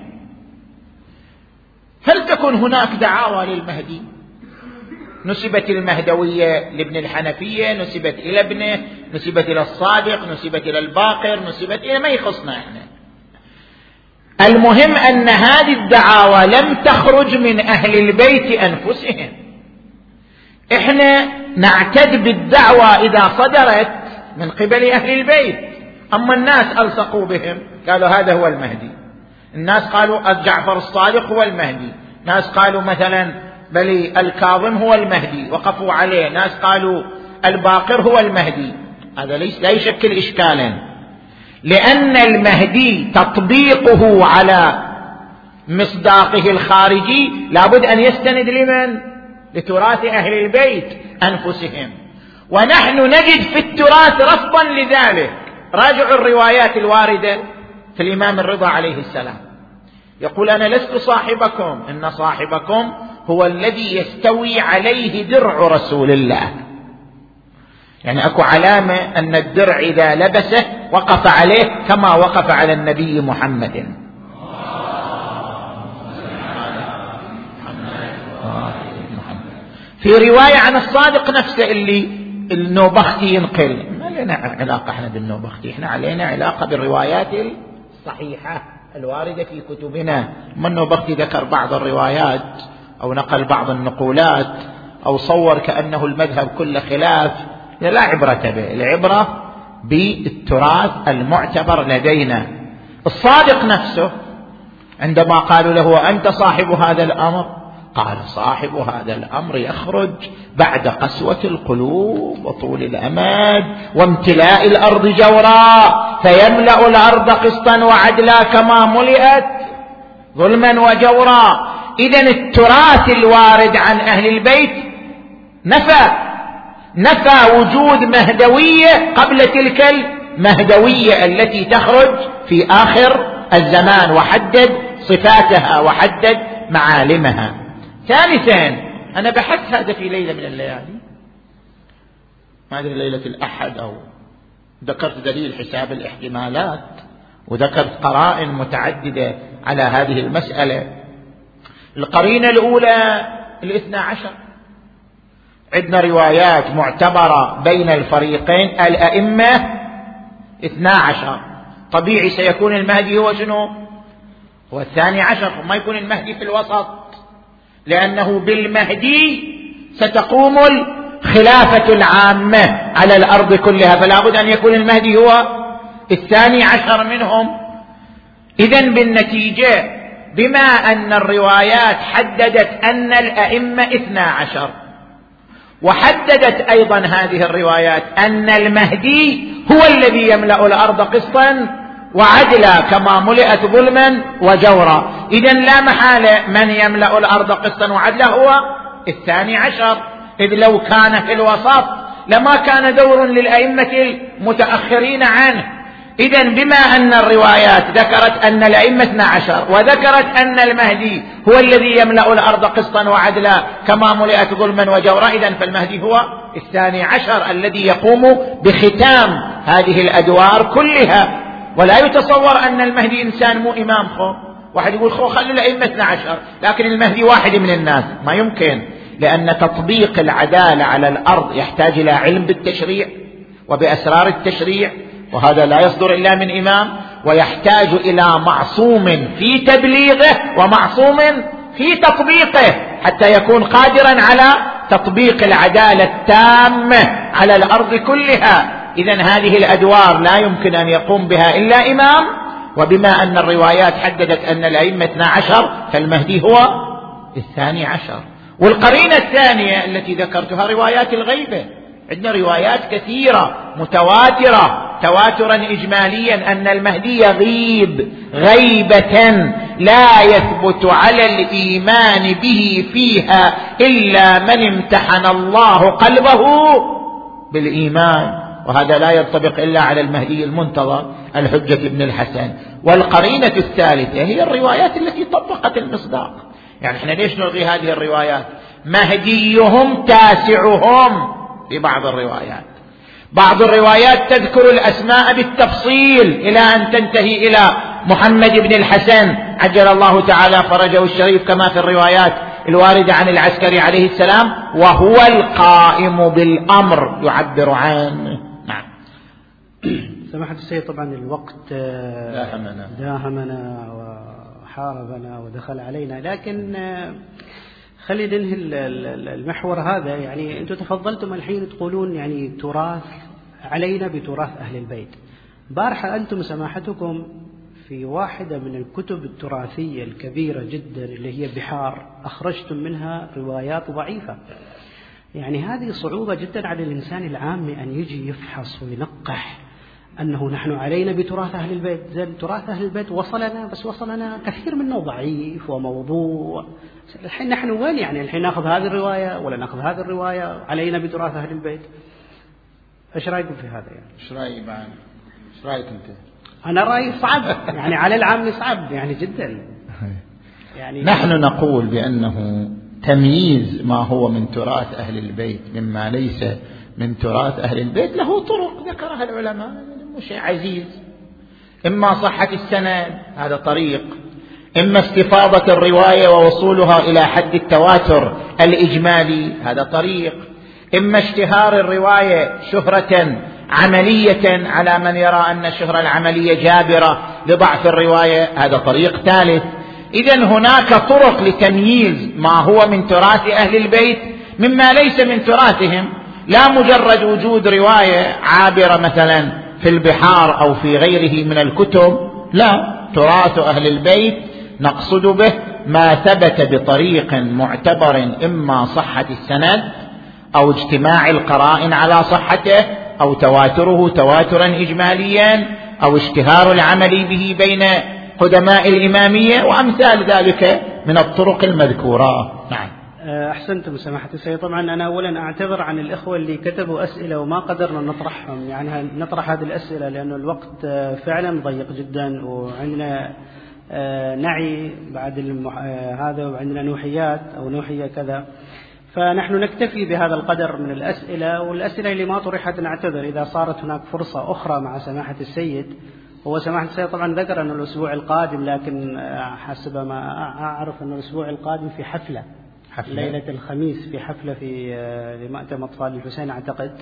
هل تكون هناك دعاوى للمهدي؟ نسبت المهدوية لابن الحنفية، نسبت إلى ابنه، نسبت إلى الصادق، نسبت إلى الباقر، نسبت إلى ما يخصنا احنا. المهم أن هذه الدعاوى لم تخرج من أهل البيت أنفسهم. احنا نعتد بالدعوى إذا صدرت من قبل أهل البيت، أما الناس ألصقوا بهم قالوا هذا هو المهدي. الناس قالوا جعفر الصادق هو المهدي، ناس قالوا مثلا بل الكاظم هو المهدي وقفوا عليه، ناس قالوا الباقر هو المهدي. هذا لا يشكل إشكالا، لأن المهدي تطبيقه على مصداقه الخارجي لابد أن يستند لمن؟ لتراث أهل البيت أنفسهم، ونحن نجد في التراث رفضا لذلك. راجعوا الروايات الواردة في الإمام الرضا عليه السلام، يقول أنا لست صاحبكم، إن صاحبكم هو الذي يستوي عليه درع رسول الله. يعني أكو علامة أن الدرع إذا لبسه وقف عليه كما وقف على النبي محمد. في رواية عن الصادق نفسه اللي النوبختي ينقل، ما لنا علاقة احنا بالنوبختي، احنا علينا علاقة بالروايات الصحيحة الواردة في كتبنا. ما النوبختي ذكر بعض الروايات أو نقل بعض النقولات أو صور كأنه المذهب كله خلاف، لا عبرة به، العبرة بالتراث المعتبر لدينا. الصادق نفسه عندما قالوا له أنت صاحب هذا الأمر، قال صاحب هذا الأمر يخرج بعد قسوة القلوب وطول الأمد وامتلاء الأرض جورا، فيملأ الأرض قسطا وعدلا كما ملئت ظلما وجورا. إذن التراث الوارد عن أهل البيت نفى وجود مهدوية قبل تلك المهدوية التي تخرج في آخر الزمان، وحدد صفاتها وحدد معالمها. ثالثا، أنا بحثت هذا في ليلة من الليالي، ما أدري ليلة الأحد، أو ذكرت دليل حساب الاحتمالات وذكرت قرائن متعددة على هذه المسألة. القرينة الأولى 12، عندنا روايات معتبرة بين الفريقين، الأئمة 12، طبيعي سيكون المهدي هو شنو؟ هو 12، ما يكون المهدي في الوسط، لأنه بالمهدي ستقوم الخلافة العامة على الأرض كلها، فلا بد أن يكون المهدي هو 12 منهم. إذن بالنتيجة، بما أن الروايات حددت أن الأئمة 12، وحددت أيضا هذه الروايات أن المهدي هو الذي يملأ الأرض قسطا وعدلا كما ملئت ظلما وجورا، إذن لا محالة من يملأ الأرض قسطا وعدلا هو 12، إذ لو كان في الوسط لما كان دور للأئمة المتأخرين عنه. إذن بما أن الروايات ذكرت أن الأئمة 12 وذكرت أن المهدي هو الذي يملأ الأرض قسطا وعدلا كما ملئت ظلما وجورا، إذن فالمهدي هو 12 الذي يقوم بختام هذه الأدوار كلها. ولا يتصور أن المهدي إنسان مو إمام، واحد يقول خلوا الأئمة 12 لكن المهدي واحد من الناس، ما يمكن، لأن تطبيق العدالة على الأرض يحتاج إلى علم بالتشريع وبأسرار التشريع، وهذا لا يصدر إلا من إمام، ويحتاج إلى معصوم في تبليغه ومعصوم في تطبيقه حتى يكون قادرا على تطبيق العدالة التامة على الأرض كلها. إذن هذه الأدوار لا يمكن أن يقوم بها إلا إمام، وبما أن الروايات حددت أن الأئمة 12 فالمهدي هو 12. والقرينة الثانية التي ذكرتها روايات الغيبة. عندنا روايات كثيرة متواترة تواترا إجماليا أن المهدي يغيب غيبة لا يثبت على الإيمان به فيها إلا من امتحن الله قلبه بالإيمان، وهذا لا ينطبق إلا على المهدي المنتظر الحجة بن الحسن. والقرينة الثالثة هي الروايات التي طبقت المصداق. يعني احنا ليش نلغي هذه الروايات؟ مهديهم تاسعهم في بعض الروايات، بعض الروايات تذكر الأسماء بالتفصيل إلى أن تنتهي إلى محمد بن الحسن عجل الله تعالى فرجه الشريف، كما في الروايات الواردة عن العسكري عليه السلام، وهو القائم بالأمر يعبر عنه. نعم. سماحة السيد، طبعا الوقت داهمنا وحاربنا ودخل علينا، لكن خلينا ننهي المحور هذا. يعني أنتم تفضلتم الحين تقولون يعني تراث علينا بتراث أهل البيت. بارحة أنتم سماحتكم في واحدة من الكتب التراثية الكبيرة جدا اللي هي بحار أخرجتم منها روايات ضعيفة. يعني هذه صعوبة جدا على الإنسان العام أن يجي يفحص وينقح أنه نحن علينا بتراث أهل البيت. زي تراث أهل البيت وصلنا، بس وصلنا كثير منه ضعيف وموضوع. الحين نحن وين؟ يعني الحين نأخذ هذه الرواية ولا نأخذ هذه الرواية علينا بتراث أهل البيت؟ إيش رأيكم في هذا؟ يعني إيش رأيك بعد؟ إيش رأيك أنت؟ أنا رأيي صعب، يعني على العام صعب يعني جدا. يعني نحن نقول بأنه تمييز ما هو من تراث أهل البيت مما ليس من تراث أهل البيت له طرق ذكرها العلماء، مش شيء عزيز. إما صحة السند، هذا طريق، إما استفاضة الرواية ووصولها إلى حد التواتر الإجمالي، هذا طريق، إما اشتهار الرواية شهرة عملية على من يرى أن الشهرة العملية جابرة لضعف الرواية، هذا طريق ثالث. إذن هناك طرق لتمييز ما هو من تراث أهل البيت مما ليس من تراثهم. لا مجرد وجود رواية عابرة مثلا في البحار أو في غيره من الكتب، لا، تراث أهل البيت نقصد به ما ثبت بطريق معتبر، إما صحة السند أو اجتماع القرائن على صحته أو تواتره تواترا إجماليا أو اشتهار العمل به بين قدماء الإمامية وأمثال ذلك من الطرق المذكورة. نعم. أحسنتم سماحة السيد. طبعا أنا أولا أعتذر عن الإخوة اللي كتبوا أسئلة وما قدرنا نطرحهم، يعني نطرح هذه الأسئلة لأنه الوقت فعلا ضيق جدا، وعندنا نعي بعد هذا، وعندنا نوحيات أو نوحية كذا، فنحن نكتفي بهذا القدر من الأسئلة. والأسئلة اللي ما طرحت نعتذر إذا صارت هناك فرصة أخرى مع سماحة السيد. هو سماحة السيد طبعا ذكر أن الأسبوع القادم، لكن حسب ما أعرف أن الأسبوع القادم في حفلة ليلة الخميس، في حفلة في لمأتم أطفال الحسين أعتقد.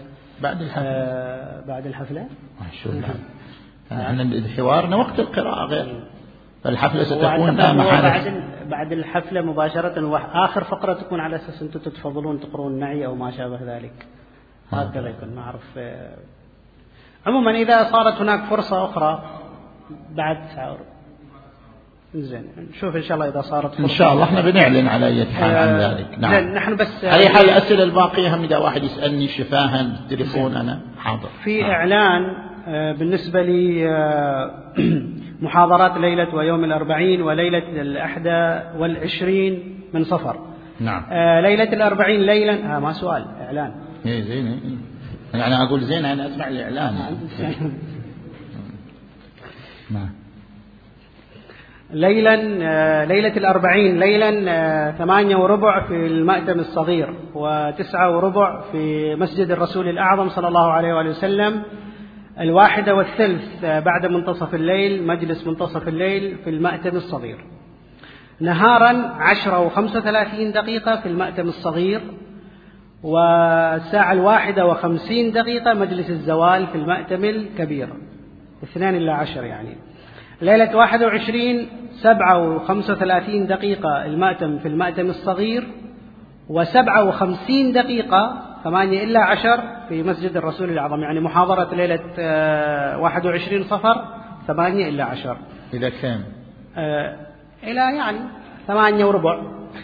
بعد الحفلة شو نعم. حوارنا وقت القراءة غير، فالحفلة ستكون بعد الحفلة مباشرة، وآخر فقرة تكون على أساس أنتم تتفضلون تقرون معي أو ما شابه ذلك. هكذا يكون، ما أعرف. عموما إذا صارت هناك فرصة أخرى بعد ساعة زين، نشوف إن شاء الله إذا صارت فرصة. إن شاء الله إحنا بنعلن على أي حال عن ذلك. نعم. نحن بس على حال الأسئلة الباقية هم إذا واحد يسألني شفاها بالتليفون أنا حاضر. في إعلان بالنسبة لي محاضرات ليلة ويوم 40 وليلة 21 من صفر. نعم. ليلة 40 ليلا ما سؤال إعلان. إيه زين. يعني أقول زين أنا أسمع الإعلان. نعم. ليلة 40 ليلا 8:15 في المأتم الصغير، 9:15 في مسجد الرسول الأعظم صلى الله عليه وآله وسلم، 1:03 بعد منتصف الليل مجلس منتصف الليل في المأتم الصغير. نهارا 10:35 في المأتم الصغير، والساعة 1:50 مجلس الزوال في المأتم الكبير، 2 إلى 10 يعني. ليلة 21 7:35 المأتم في المأتم الصغير، و57 دقيقة 8 إلا 10 في مسجد الرسول الأعظم، يعني محاضرة ليلة 21 صفر 8 إلا 10. إلى كم؟ إلى يعني 8 وربع.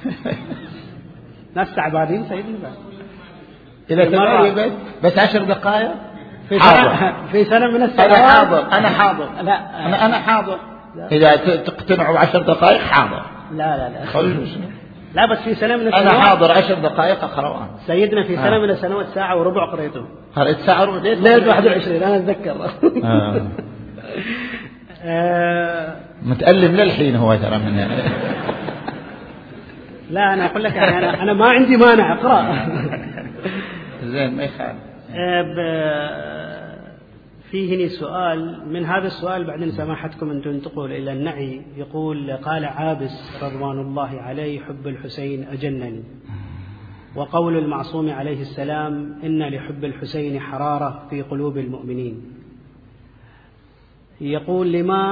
ناس تعبانين سيدنا. إلى 8 بس 10 دقائق في سنة من السنوات. أنا حاضر. لا أنا حاضر. إذا تقتنعوا 10 دقائق حاضر. لا لا بس في سنة من السنوات أنا حاضر 10 دقائق أقرأ سيدنا. في سنة من السنوات 1 ساعة وربع قريته. قرأت ساعة وربع ليلة 21 أنا أتذكر. متألم للحين هو ترى من لا أنا أقول لك يعني أنا ما عندي مانع أقرأ. زين ما يخالف. فيه هنا سؤال، من هذا السؤال بعدين سماحتكم أن تنتقل إلى النعي. يقول: قال عابس رضوان الله عليه: حب الحسين أجنني. وقول المعصوم عليه السلام: إن لحب الحسين حرارة في قلوب المؤمنين. يقول: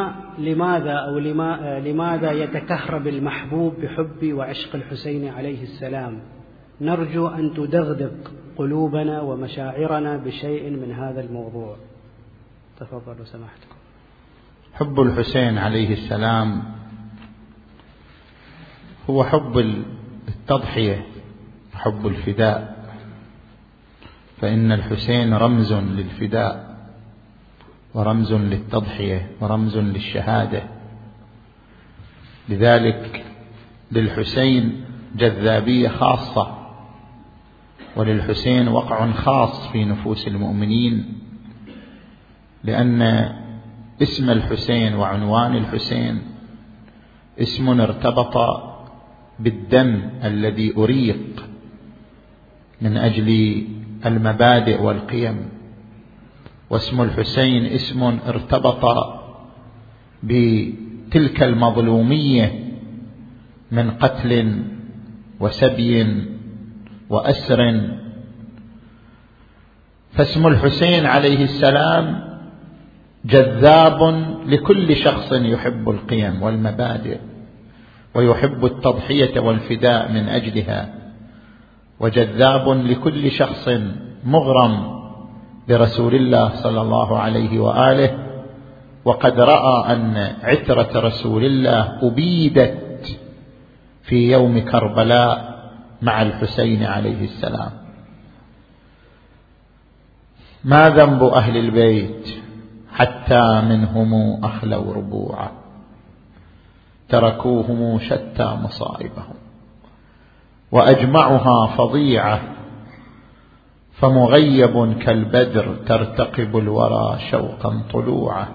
لماذا يتكهرب المحبوب بحب وعشق الحسين عليه السلام؟ نرجو أن تدغدغ قلوبنا ومشاعرنا بشيء من هذا الموضوع. تفضلوا سماحتكم. حب الحسين عليه السلام هو حب التضحية، حب الفداء، فإن الحسين رمز للفداء ورمز للتضحية ورمز للشهادة. لذلك للحسين جذابية خاصة، وللحسين وقع خاص في نفوس المؤمنين، لأن اسم الحسين وعنوان الحسين اسم ارتبط بالدم الذي أريق من أجل المبادئ والقيم، واسم الحسين اسم ارتبط بتلك المظلومية من قتل وسبي وأسر. فاسم الحسين عليه السلام جذاب لكل شخص يحب القيم والمبادئ ويحب التضحية والفداء من أجلها، وجذاب لكل شخص مغرم برسول الله صلى الله عليه وآله، وقد رأى أن عترة رسول الله أبيدت في يوم كربلاء مع الحسين عليه السلام. ما ذنب أهل البيت حتى منهم أخلوا ربوعا، تركوهم شتى مصائبهم، وأجمعها فظيعة، فمغيب كالبدر ترتقب الورى شوقا طلوعا،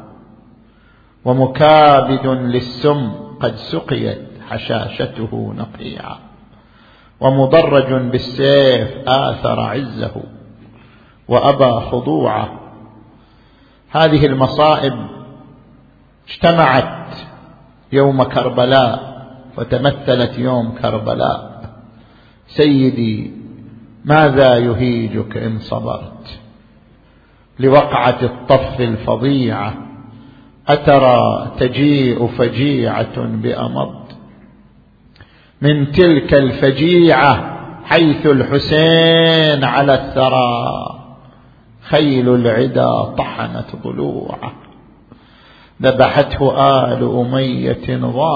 ومكابد للسم قد سقيت حشاشته نقيعا، ومضرج بالسيف آثر عزه وأبى خضوعا. هذه المصائب اجتمعت يوم كربلاء وتمثلت يوم كربلاء. سيدي ماذا يهيجك إن صبرت لوقعة الطف الفظيعة؟ أترى تجيء فجيعة بأمض من تلك الفجيعة، حيث الحسين على الثرى خيل العدا طحنت ضلوعه، ذبحته آل أمية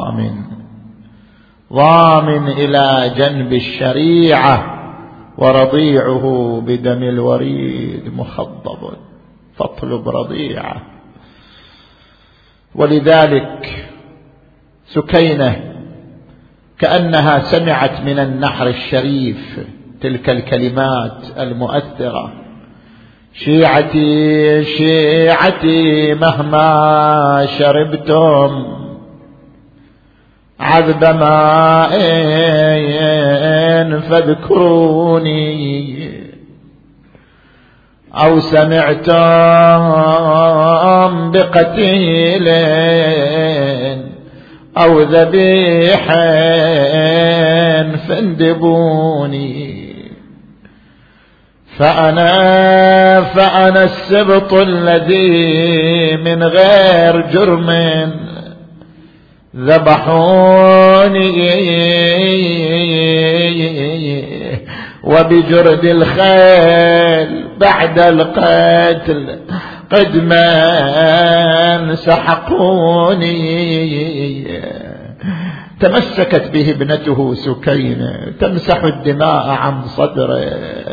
ضامن إلى جنب الشريعة، ورضيعه بدم الوريد مخضب فاطلب رضيعه. ولذلك سكينة كأنها سمعت من النحر الشريف تلك الكلمات المؤثرة: شيعتي شيعتي مهما شربتم عذب ماء فاذكروني، أو سمعتم بقتيل أو ذبيح فاندبوني، فأنا السبط الذي من غير جرم ذبحوني وبجرد الخيل بعد القتل قدما سحقوني. تمسكت به ابنته سكينة تمسح الدماء عن صدره،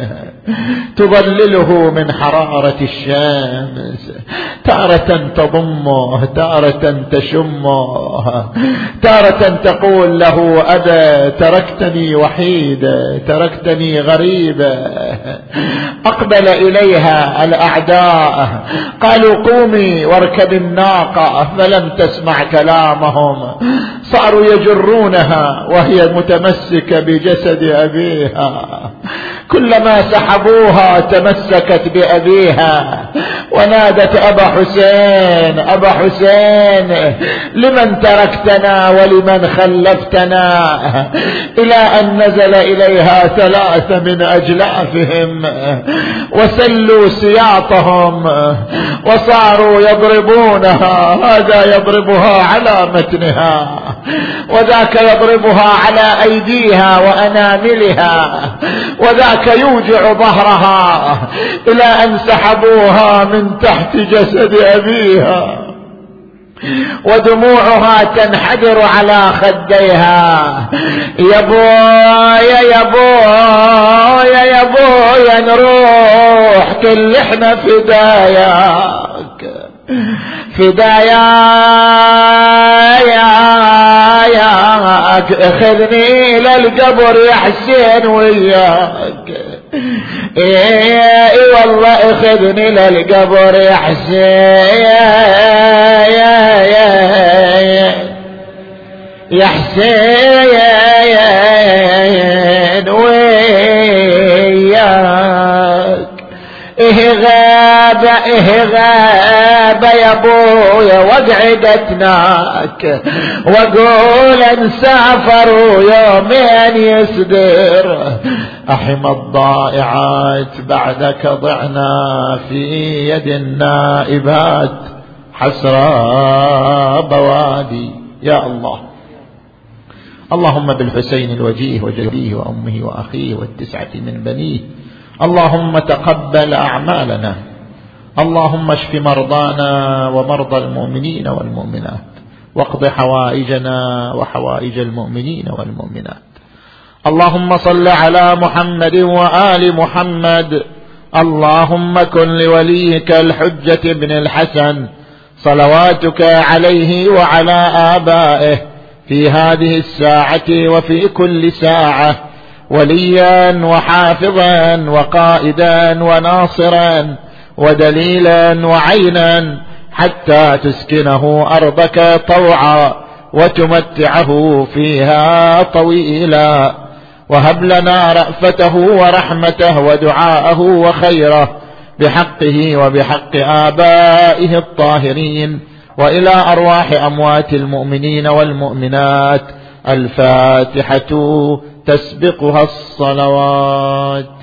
تظلله من حرارة الشمس، تارة تضمه، تارة تشمه، تارة تقول له أبا تركتني وحيدة، تركتني غريبة. أقبل إليها الأعداء قالوا قومي واركب الناقة، فلم تسمع كلامهم، صاروا يجرونها وهي متمسكة بجسد أبيها، كلما سحبوها تمسكت بأبيها ونادت أبا حسين أبا حسين لمن تركتنا ولمن خلفتنا، إلى أن نزل إليها 3 من أجلافهم وسلوا سياطهم وصاروا يضربونها، هذا يضربها على متنها وذاك يضربها على أيديها وأناملها وذاك يوجع ظهرها، إلى أن سحبوها من تحت جسد أبيها ودموعها تنحدر على خديها. يا بويا يا بويا يا بويا نروح كل احنا فداياك فداياك، اخذني للقبر يا حسين وياك، اي والله اخذني للقبر يا حسين يا حسين وياك. غابة يا ابويا وقعدتناك واقول نسافر يومين يصدر، احم الضائعات بعدك ضعنا في يد النائبات حسرى بوادي. يا الله، اللهم بالحسين الوجيه وجديه وأمه وأخيه والتسعة من بنيه، اللهم تقبل أعمالنا، اللهم اشف مرضانا ومرضى المؤمنين والمؤمنات، واقض حوائجنا وحوائج المؤمنين والمؤمنات. اللهم صل على محمد وآل محمد. اللهم كن لوليك الحجة بن الحسن صلواتك عليه وعلى آبائه في هذه الساعة وفي كل ساعة وليا وحافظا وقائدا وناصرا ودليلا وعينا، حتى تسكنه أرضك طوعا وتمتعه فيها طويلا، وهب لنا رأفته ورحمته ودعاءه وخيره بحقه وبحق آبائه الطاهرين، وإلى أرواح أموات المؤمنين والمؤمنات. الفاتحة تسبقها الصلوات.